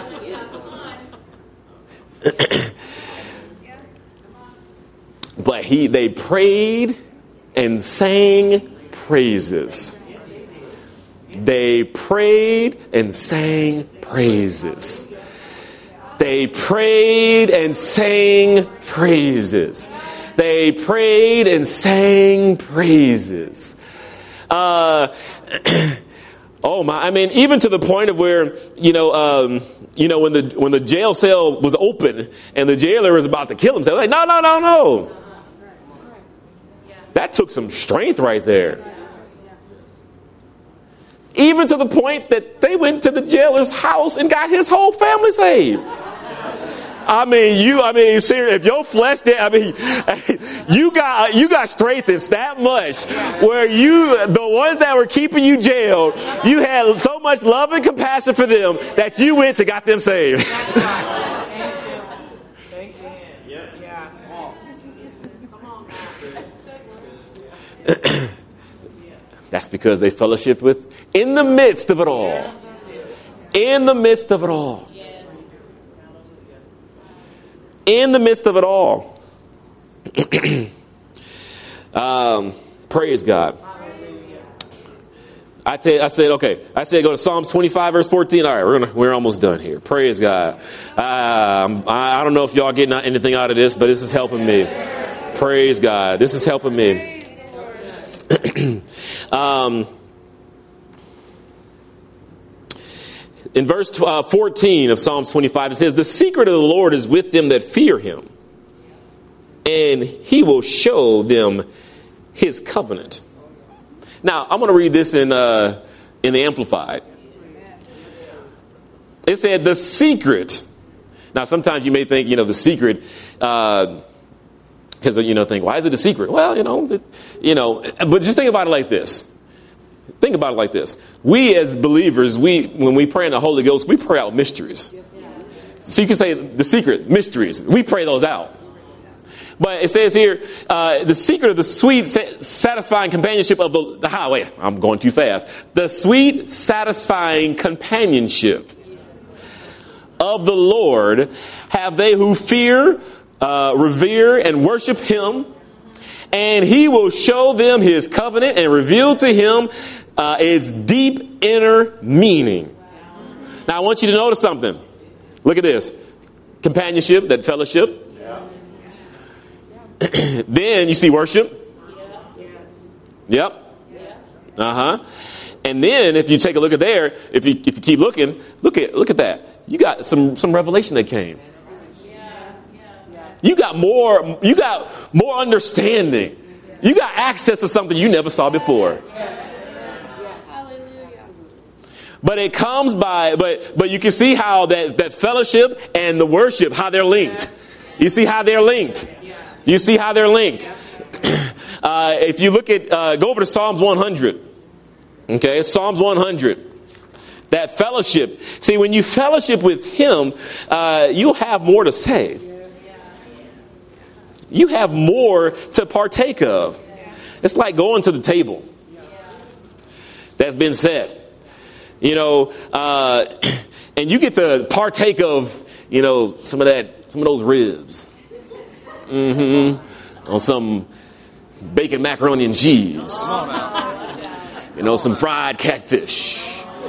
But he, they prayed and sang praises. They prayed and sang praises. They prayed and sang praises. They prayed and sang praises. Uh, oh my! I mean, even to the point of where you know, um, you know, when the when the jail cell was open and the jailer was about to kill himself, like, no, no, no, no. That took some strength right there. Even to the point that they went to the jailer's house and got his whole family saved. I mean, you, I mean, seriously, if your flesh did, I mean, you got, you got strengthened that much where you, the ones that were keeping you jailed, you had so much love and compassion for them that you went to got them saved. That's because they fellowshiped with, in the midst of it all. In the midst of it all. In the midst of it all. um, praise God. I, tell, I said, okay. I said, go to Psalms twenty-five, verse fourteen. All right, we're gonna, we're almost done here. Praise God. Um, I, I don't know if y'all getting anything out of this, but this is helping me. Praise God. This is helping me. um, in verse uh, fourteen of Psalms twenty-five, it says, the secret of the Lord is with them that fear him, and he will show them his covenant. Now, I'm going to read this in uh, in the Amplified. It said, the secret. Now, sometimes you may think, you know, the secret, uh, because, you know, think, why is it a secret? Well, you know, it, you know, but just think about it like this. Think about it like this. We as believers, we when we pray in the Holy Ghost, we pray out mysteries. So you can say the secret, mysteries. We pray those out. But it says here, uh, the secret of the sweet, satisfying companionship of the, the highway. I'm going too fast. The sweet, satisfying companionship of the Lord have they who fear, uh, revere, and worship him. And he will show them his covenant and reveal to him uh, its deep inner meaning. Now, I want you to notice something. Look at this. Companionship, that fellowship. Then you see worship. Yep. Uh-huh. And then if you take a look at there, if you if you keep looking, look at look at that. You got some some revelation that came. You got more you got more understanding. You got access to something you never saw before. But it comes by but but you can see how that, that fellowship and the worship, how they're linked. You see how they're linked. You see how they're linked. Uh, if you look at, uh, go over to Psalms one hundred. Okay, Psalms one hundred. That fellowship. See, when you fellowship with him, uh, you'll have more to say. You have more to partake of. It's like going to the table that's been set. You know, uh, and you get to partake of, you know, some of that, some of those ribs. Mm-hmm. On some bacon macaroni and cheese. You know, some fried catfish.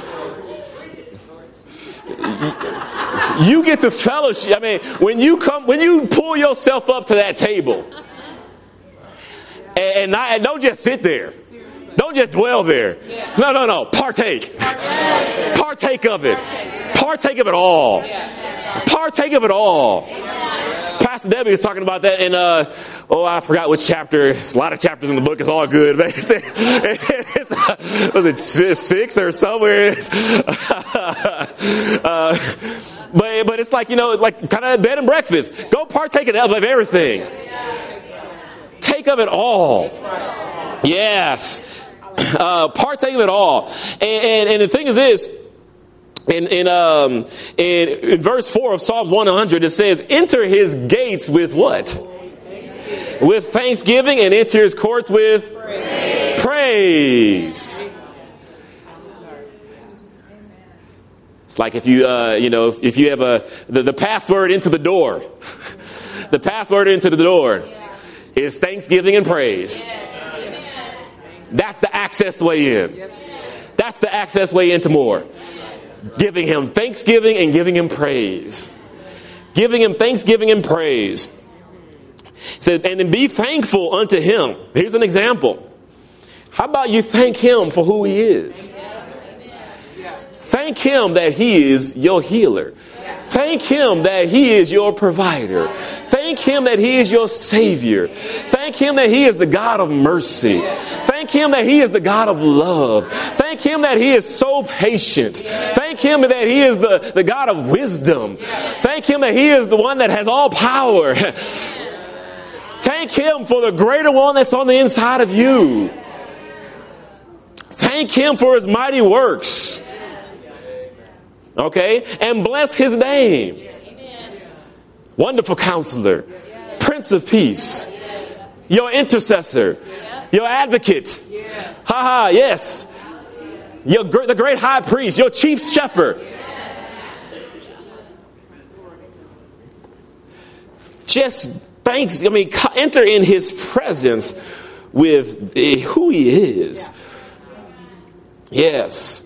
You get to fellowship. I mean, when you come, when you pull yourself up to that table, and, and, not, and don't just sit there. Don't just dwell there. No, no, no. Partake. Partake of it. Partake of it all. Partake of it all. Pastor Debbie was talking about that in, uh, oh, I forgot which chapter. It's a lot of chapters in the book. It's all good. It's, it's, uh, was it six or somewhere? uh, but, but it's like, you know, like kind of bed and breakfast. Go partake of everything. Take of it all. Yes. Uh, partake of it all. And, and, and the thing is this. In in um in, in verse four of Psalms one hundred, it says, enter his gates with what? With thanksgiving, and enter his courts with praise. praise. It's like if you uh you know if, if you have a the, the password into the door. The password into the door is thanksgiving and praise. That's the access way in. That's the access way into more. Giving him thanksgiving and giving him praise. Giving him thanksgiving and praise. It says, and then be thankful unto him. Here's an example. How about you thank him for who he is? Thank him that he is your healer. Thank him that he is your provider. Thank him that he is your savior. Thank him that he is the God of mercy. Thank Thank him that he is the God of love. Thank him that he is so patient. Thank him that he is the, the God of wisdom. Thank him that he is the one that has all power. Thank him for the greater one that's on the inside of you. Thank him for his mighty works. Okay? And bless his name. Wonderful Counselor. Prince of Peace. Your intercessor. Your advocate. Ha ha, yes. Your, the great high priest. Your chief shepherd. Just thanks. I mean, enter in his presence with the, who he is. Yes.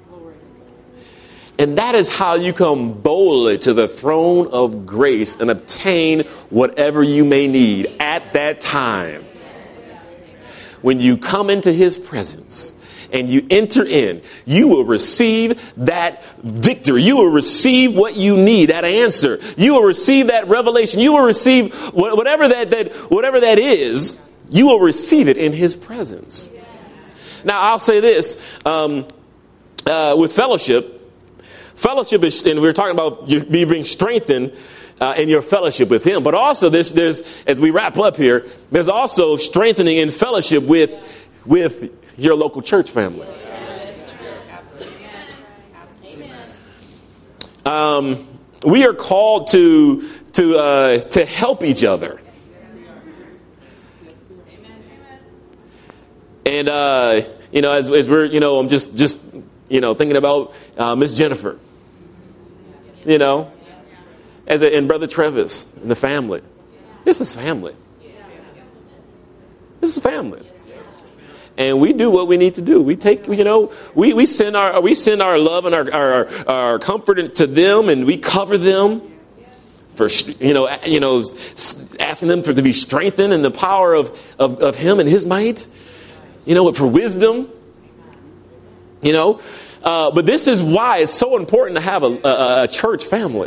And that is how you come boldly to the throne of grace and obtain whatever you may need at that time. When you come into his presence and you enter in, you will receive that victory. You will receive what you need, that answer. You will receive that revelation. You will receive whatever that, that, whatever that is, you will receive it in his presence. Now, I'll say this, um, uh, with fellowship, Fellowship is, and we were talking about you being strengthened uh, in your fellowship with him. But also, this, there's, as we wrap up here, there's also strengthening in fellowship with, with your local church family. Um, we are called to to uh, to help each other. And uh, you know, as, as we're, you know, I'm just just. You know, thinking about uh, Miss Jennifer, you know, as a, and Brother Travis and the family. This is family. This is family. And we do what we need to do. We take, you know, we, we send our we send our love and our, our our comfort to them, and we cover them for, you know, you know, asking them for to be strengthened in the power of of, of Him and His might. You know, for wisdom. You know, uh, but this is why it's so important to have a, a, a church family.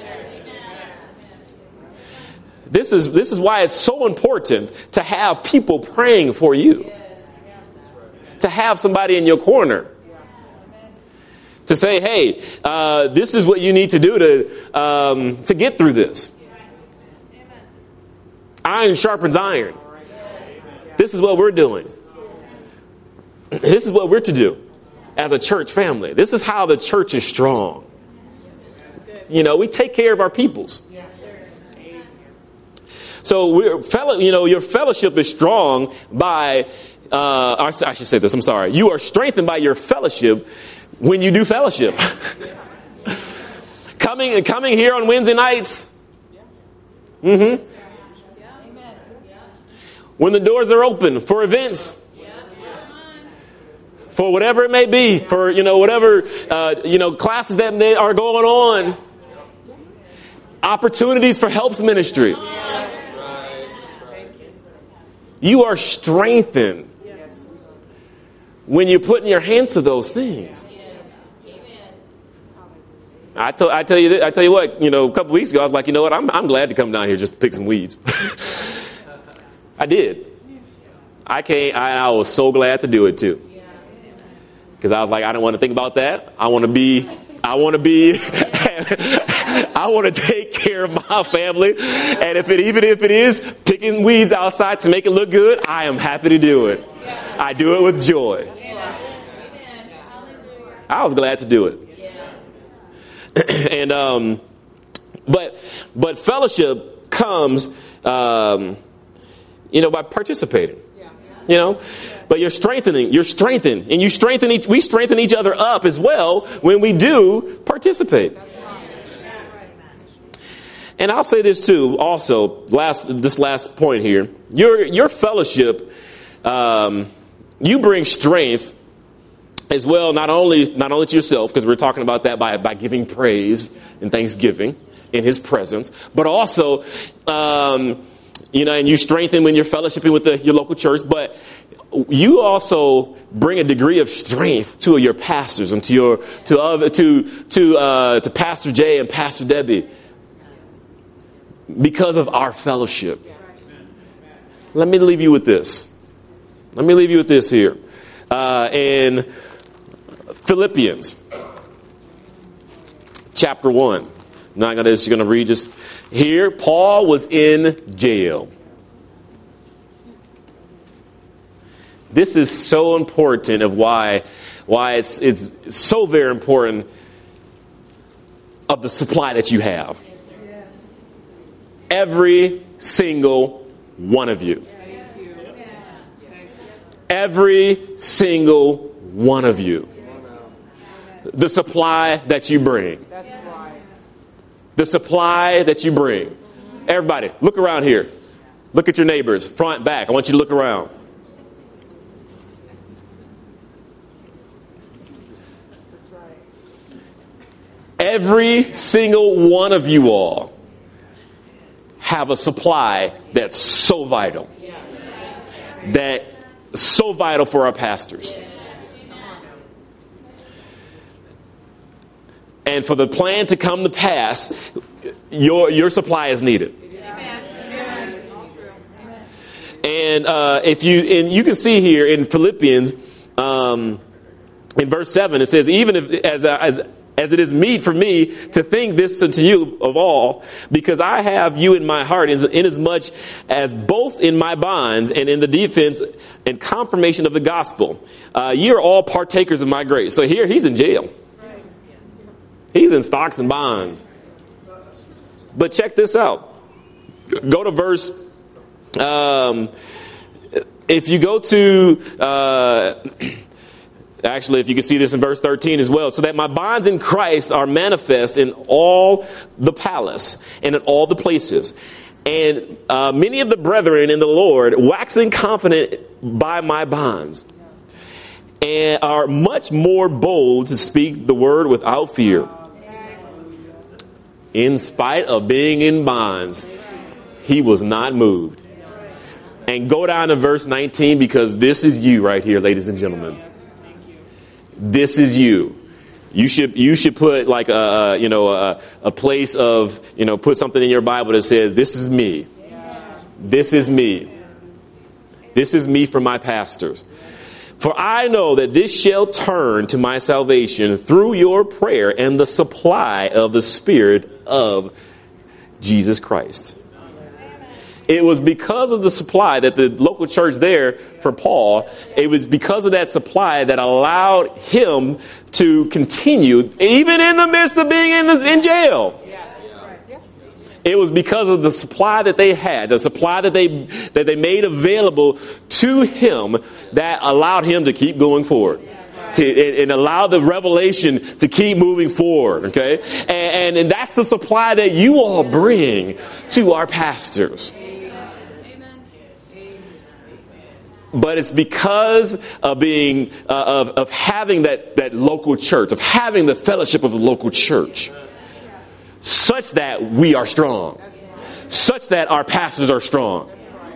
This is this is why it's so important to have people praying for you. To have somebody in your corner. To say, hey, uh, this is what you need to do to um, to get through this. Iron sharpens iron. This is what we're doing. This is what we're to do. As a church family. This is how the church is strong. You know, we take care of our peoples. So we're fellow, you know, your fellowship is strong by, uh, I should say this, I'm sorry. You are strengthened by your fellowship when you do fellowship. coming coming here on Wednesday nights. Mm-hmm. When the doors are open for events. For whatever it may be, for, you know, whatever, uh, you know, classes that they are going on. Opportunities for helps ministry. You are strengthened when you put in your hands to those things. I tell, I tell you, that, I tell you what, you know, a couple weeks ago, I was like, you know what, I'm, I'm glad to come down here just to pick some weeds. I did. I came, I, I was so glad to do it too. Because I was like, I don't want to think about that. I want to be, I want to be, I want to take care of my family. And if it, even if it is picking weeds outside to make it look good, I am happy to do it. I do it with joy. I was glad to do it. and, um, but, but fellowship comes, um, you know, by participating. You know, but you're strengthening, you're strengthened, and you strengthen each, we strengthen each other up as well when we do participate. And I'll say this too, also, last, this last point here, your, your fellowship, um, you bring strength as well, not only, not only to yourself, because we're talking about that by, by giving praise and thanksgiving in His presence, but also, um, you know, and you strengthen when you're fellowshipping with the, your local church, but you also bring a degree of strength to your pastors and to your to other to to uh, to Pastor Jay and Pastor Debbie because of our fellowship. Let me leave you with this. Let me leave you with this here. Uh, in Philippians chapter one. I'm not going to just going to read just here. Paul was in jail. This is so important of why why it's it's so very important of the supply that you have. Every single one of you. Every single one of you. The supply that you bring. The supply that you bring. Everybody, look around here. Look at your neighbors, front, back. I want you to look around. Every single one of you all have a supply that's so vital. That so vital for our pastors. And for the plan to come to pass, your your supply is needed. And uh, if you and you can see here in Philippians, um, in verse seven, it says, "Even if as as as it is meet for me to think this unto you of all, because I have you in my heart, inasmuch as both in my bonds and in the defense and confirmation of the gospel, uh, ye are all partakers of my grace." So here he's in jail. He's in stocks and bonds. But check this out. Go to verse. Um, if you go to. Uh, Actually, if you can see this in verse thirteen as well. "So that my bonds in Christ are manifest in all the palace and in all the places. And uh, many of the brethren in the Lord, waxing confident by my bonds, and are much more bold to speak the word without fear." In spite of being in bonds, he was not moved. And go down to verse nineteen, because this is you right here, ladies and gentlemen. This is you. You should you should put like a you know a, a place of you know put something in your Bible that says, "This is me. This is me. This is me for my pastors. For I know that this shall turn to my salvation through your prayer and the supply of the Spirit of Jesus Christ." It was because of the supply that the local church there for Paul, it was because of that supply that allowed him to continue even in the midst of being in, the, in jail. It was because of the supply that they had, the supply that they that they made available to him that allowed him to keep going forward. To, and allow the revelation to keep moving forward. Okay. And, and, and that's the supply that you all bring to our pastors. But it's because of being uh, of, of having that, that local church, of having the fellowship of the local church, such that we are strong, such that our pastors are strong.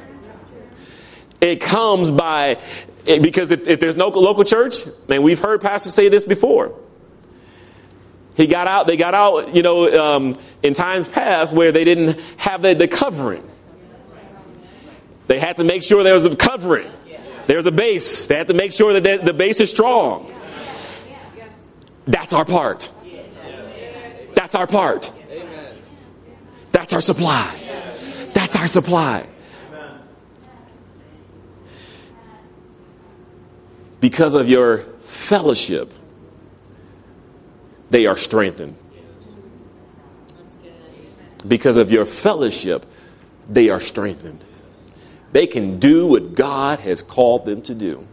It comes by, because if, if there's no local church, man, we've heard pastors say this before. He got out, they got out, you know, um, in times past where they didn't have the, the covering. They had to make sure there was a covering. There's a base. They had to make sure that the base is strong. That's our part. That's our part. That's our supply. That's our supply. Because of your fellowship, they are strengthened. Because of your fellowship, they are strengthened. They can do what God has called them to do.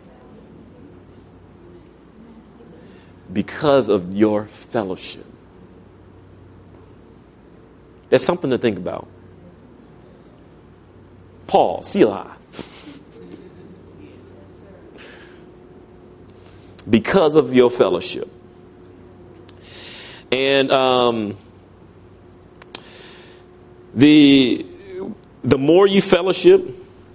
Because of your fellowship. That's something to think about. Paul, Selah. Because of your fellowship. And um, the the more you fellowship,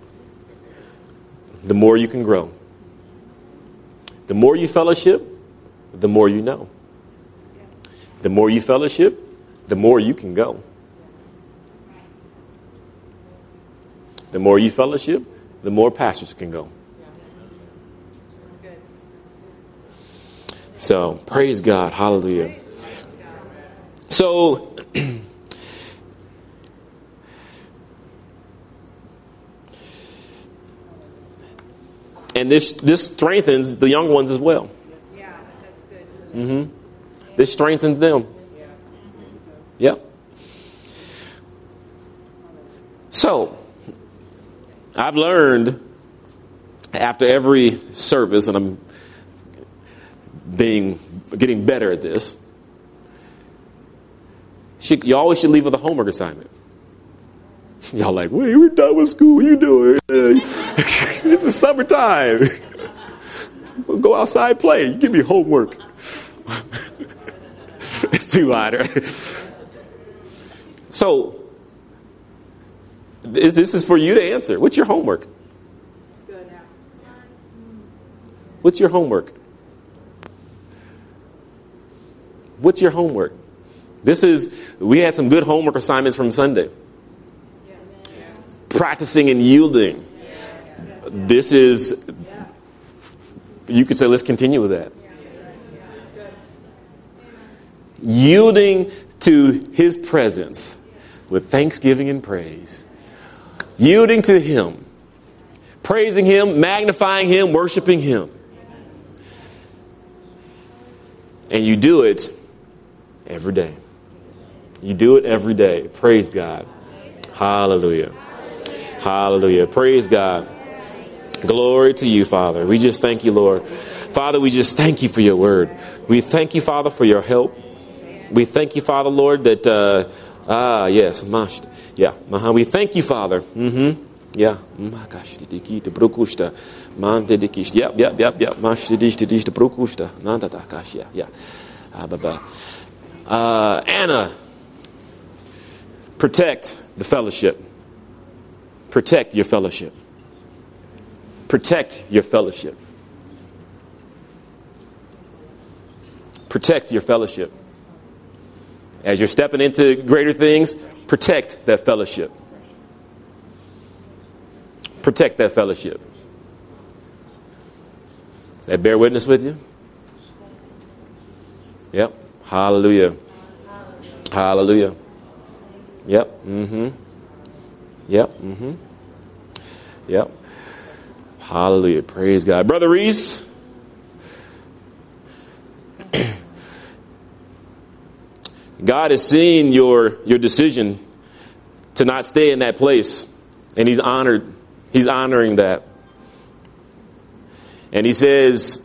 the more you can grow. The more you fellowship, the more you know. The more you fellowship, the more you can go. The more you fellowship, the more pastors can go. So praise God. Hallelujah. So and this this strengthens the young ones as well. Yeah, that's good. Mm-hmm. This strengthens them. Yep. So I've learned after every service, and I'm being getting better at this, She, you always should leave with a homework assignment. Y'all like, wait, we're done with school. What are you doing? This is summertime. We'll go outside, play. You give me homework. It's too hot. Right? So, this, this is for you to answer. What's your homework? It's good now. What's your homework? What's your homework? This is, we had some good homework assignments from Sunday. Yes. Practicing and yielding. This is, you could say, let's continue with that. Yielding to his presence with thanksgiving and praise. Yielding to him. Praising him, magnifying him, worshiping him. And you do it every day. You do it every day. Praise God. Hallelujah. Hallelujah. Praise God. Glory to you, Father. We just thank you, Lord. Father, we just thank you for your word. We thank you, Father, for your help. We thank you, Father, Lord, that, uh, ah, yes, yeah, we thank you, Father. Mm-hmm. Yeah. Yep, yep, yep, yep. Yeah, yeah. Uh, Anna, protect the fellowship. Protect your fellowship. Protect your fellowship. Protect your fellowship. As you're stepping into greater things, protect that fellowship. Protect that fellowship. Does that bear witness with you? Yep. Hallelujah. Hallelujah. Yep. Mm-hmm. Yep. Mm-hmm. Yep. Hallelujah. Praise God. Brother Reese. God has seen your, your decision to not stay in that place. And he's honored. He's honoring that. And he says,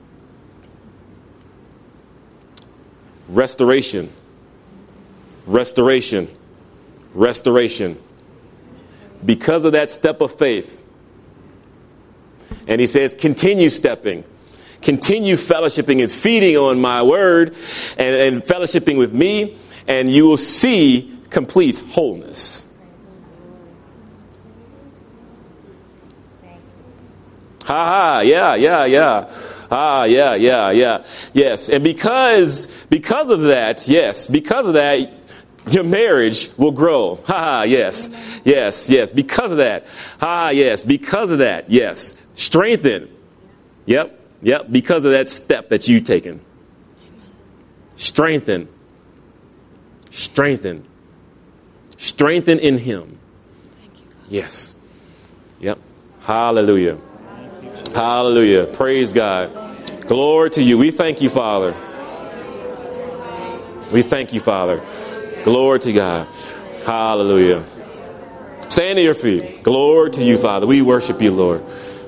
restoration, restoration, restoration. Because of that step of faith. And he says, continue stepping. Continue fellowshipping and feeding on my word and, and fellowshipping with me, and you will see complete wholeness. Ha ha, yeah, yeah, yeah. Ah, yeah, yeah, yeah. Yes, and because because of that, yes, because of that, your marriage will grow. Ha ha, yes, yes, yes. Because of that, ha, yes. Because of that, yes. Strengthen. Yep. Yep, because of that step that you've taken. Strengthen. Strengthen. Strengthen in him. Yes. Yep. Hallelujah. Hallelujah. Praise God. Glory to you. We thank you, Father. We thank you, Father. Glory to God. Hallelujah. Stand to your feet. Glory to you, Father. We worship you, Lord.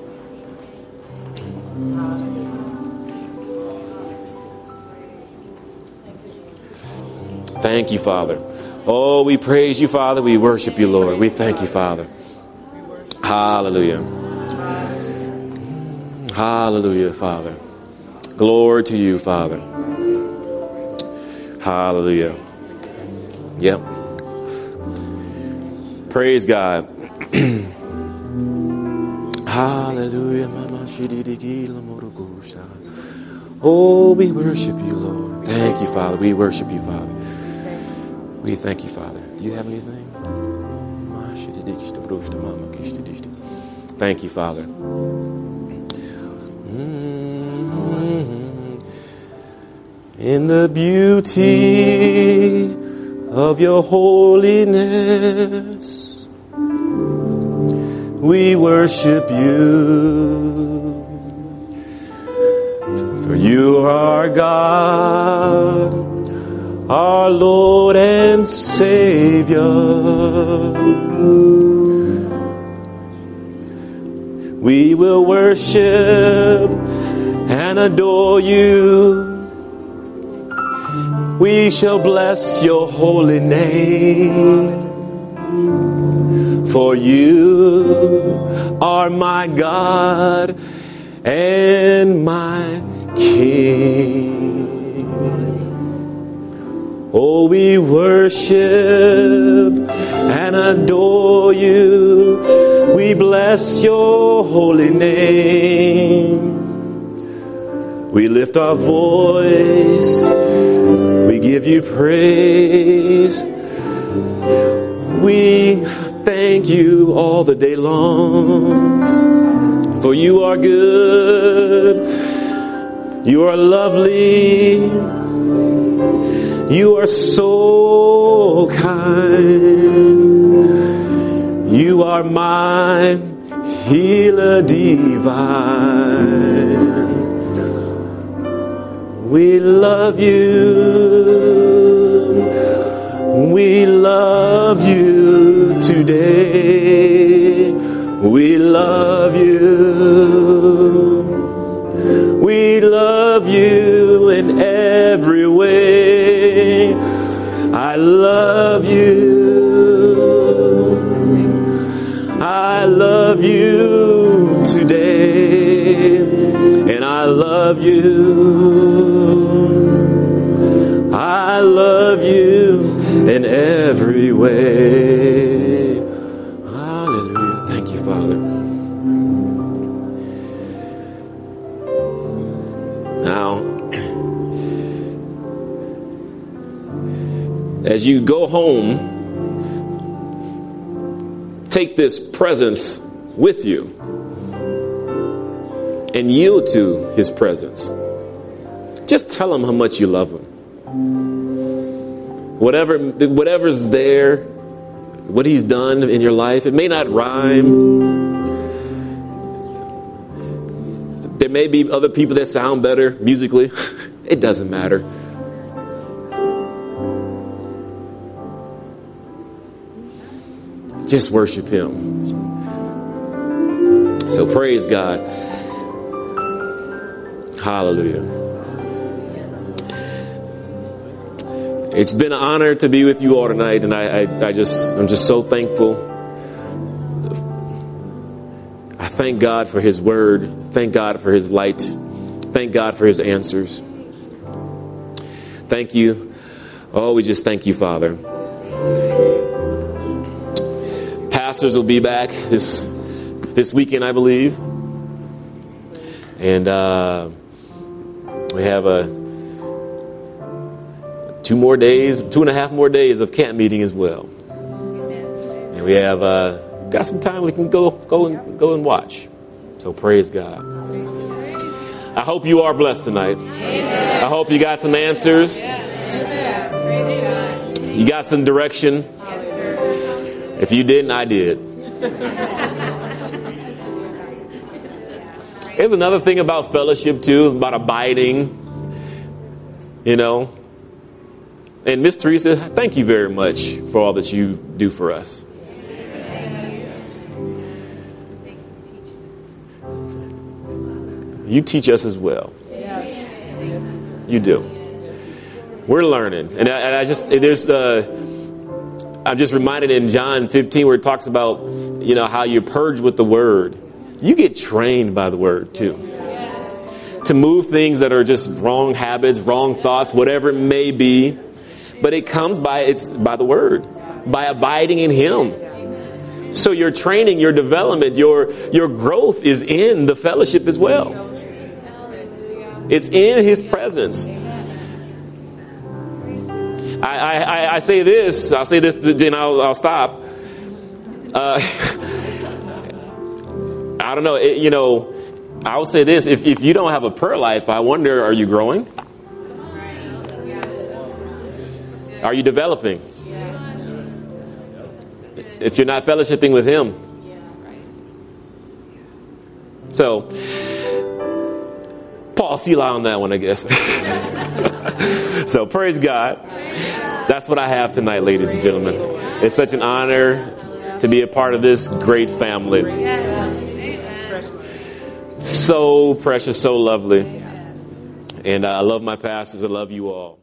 Thank you, Father. Oh, we praise you, Father. We worship you, Lord. We thank you, Father. Hallelujah. Hallelujah, Father. Glory to you, Father. Hallelujah. Yep. Praise God. Hallelujah. Oh, we worship you, Lord. Thank you, Father. We worship you, Father. We thank you, Father. Do you have anything? Thank you, Father. Mm-hmm. In the beauty of your holiness, we worship you. For you are God, our Lord and Savior. We will worship and adore you. We shall bless your holy name. For you are my God and my King. Oh, we worship and adore you. We bless your holy name. We lift our voice. We give you praise. We thank you all the day long. For you are good. You are lovely. You are so kind. You are my healer divine. We love you. We love you today. We love you. We love you in every way. I love you. I love you today. And I love you. I love you in every way. Hallelujah. Thank you, Father. Now, as you go home, take this presence with you and yield to his presence. Just tell him how much you love him. Whatever, whatever's there, what he's done in your life, it may not rhyme. There may be other people that sound better musically. It doesn't matter. Just worship him. So praise God. Hallelujah. It's been an honor to be with you all tonight, and I, I, I just, I'm just so thankful. I thank God for his word. Thank God for his light. Thank God for his answers. Thank you. Oh, we just thank you, Father. Pastors will be back this this weekend, I believe. And uh, we have a two more days, two and a half more days of camp meeting as well. And we have uh, got some time we can go go and go and watch. So praise God. I hope you are blessed tonight. I hope you got some answers. You got some direction. If you didn't, I did. There's another thing about fellowship too, about abiding. You know. And Miss Teresa, thank you very much for all that you do for us. You teach us as well. You do. We're learning, and I, and I just there's uh, I'm just reminded in John fifteen where it talks about, you know, how you're purged with the word. You get trained by the word too, to move things that are just wrong habits, wrong thoughts, whatever it may be. But it comes by it's by the word, by abiding in him. So your training, your development, your your growth is in the fellowship as well. It's in his presence. I, I, I say this, I'll say this, then I'll, I'll stop. Uh, I don't know, it, you know, I'll say this, if, if you don't have a prayer life, I wonder, are you growing? Are you developing? If you're not fellowshipping with him. So, Paul Selah on that one, I guess. So, praise God. That's what I have tonight, ladies and gentlemen. It's such an honor to be a part of this great family. So precious, so lovely. And I love my pastors. I love you all.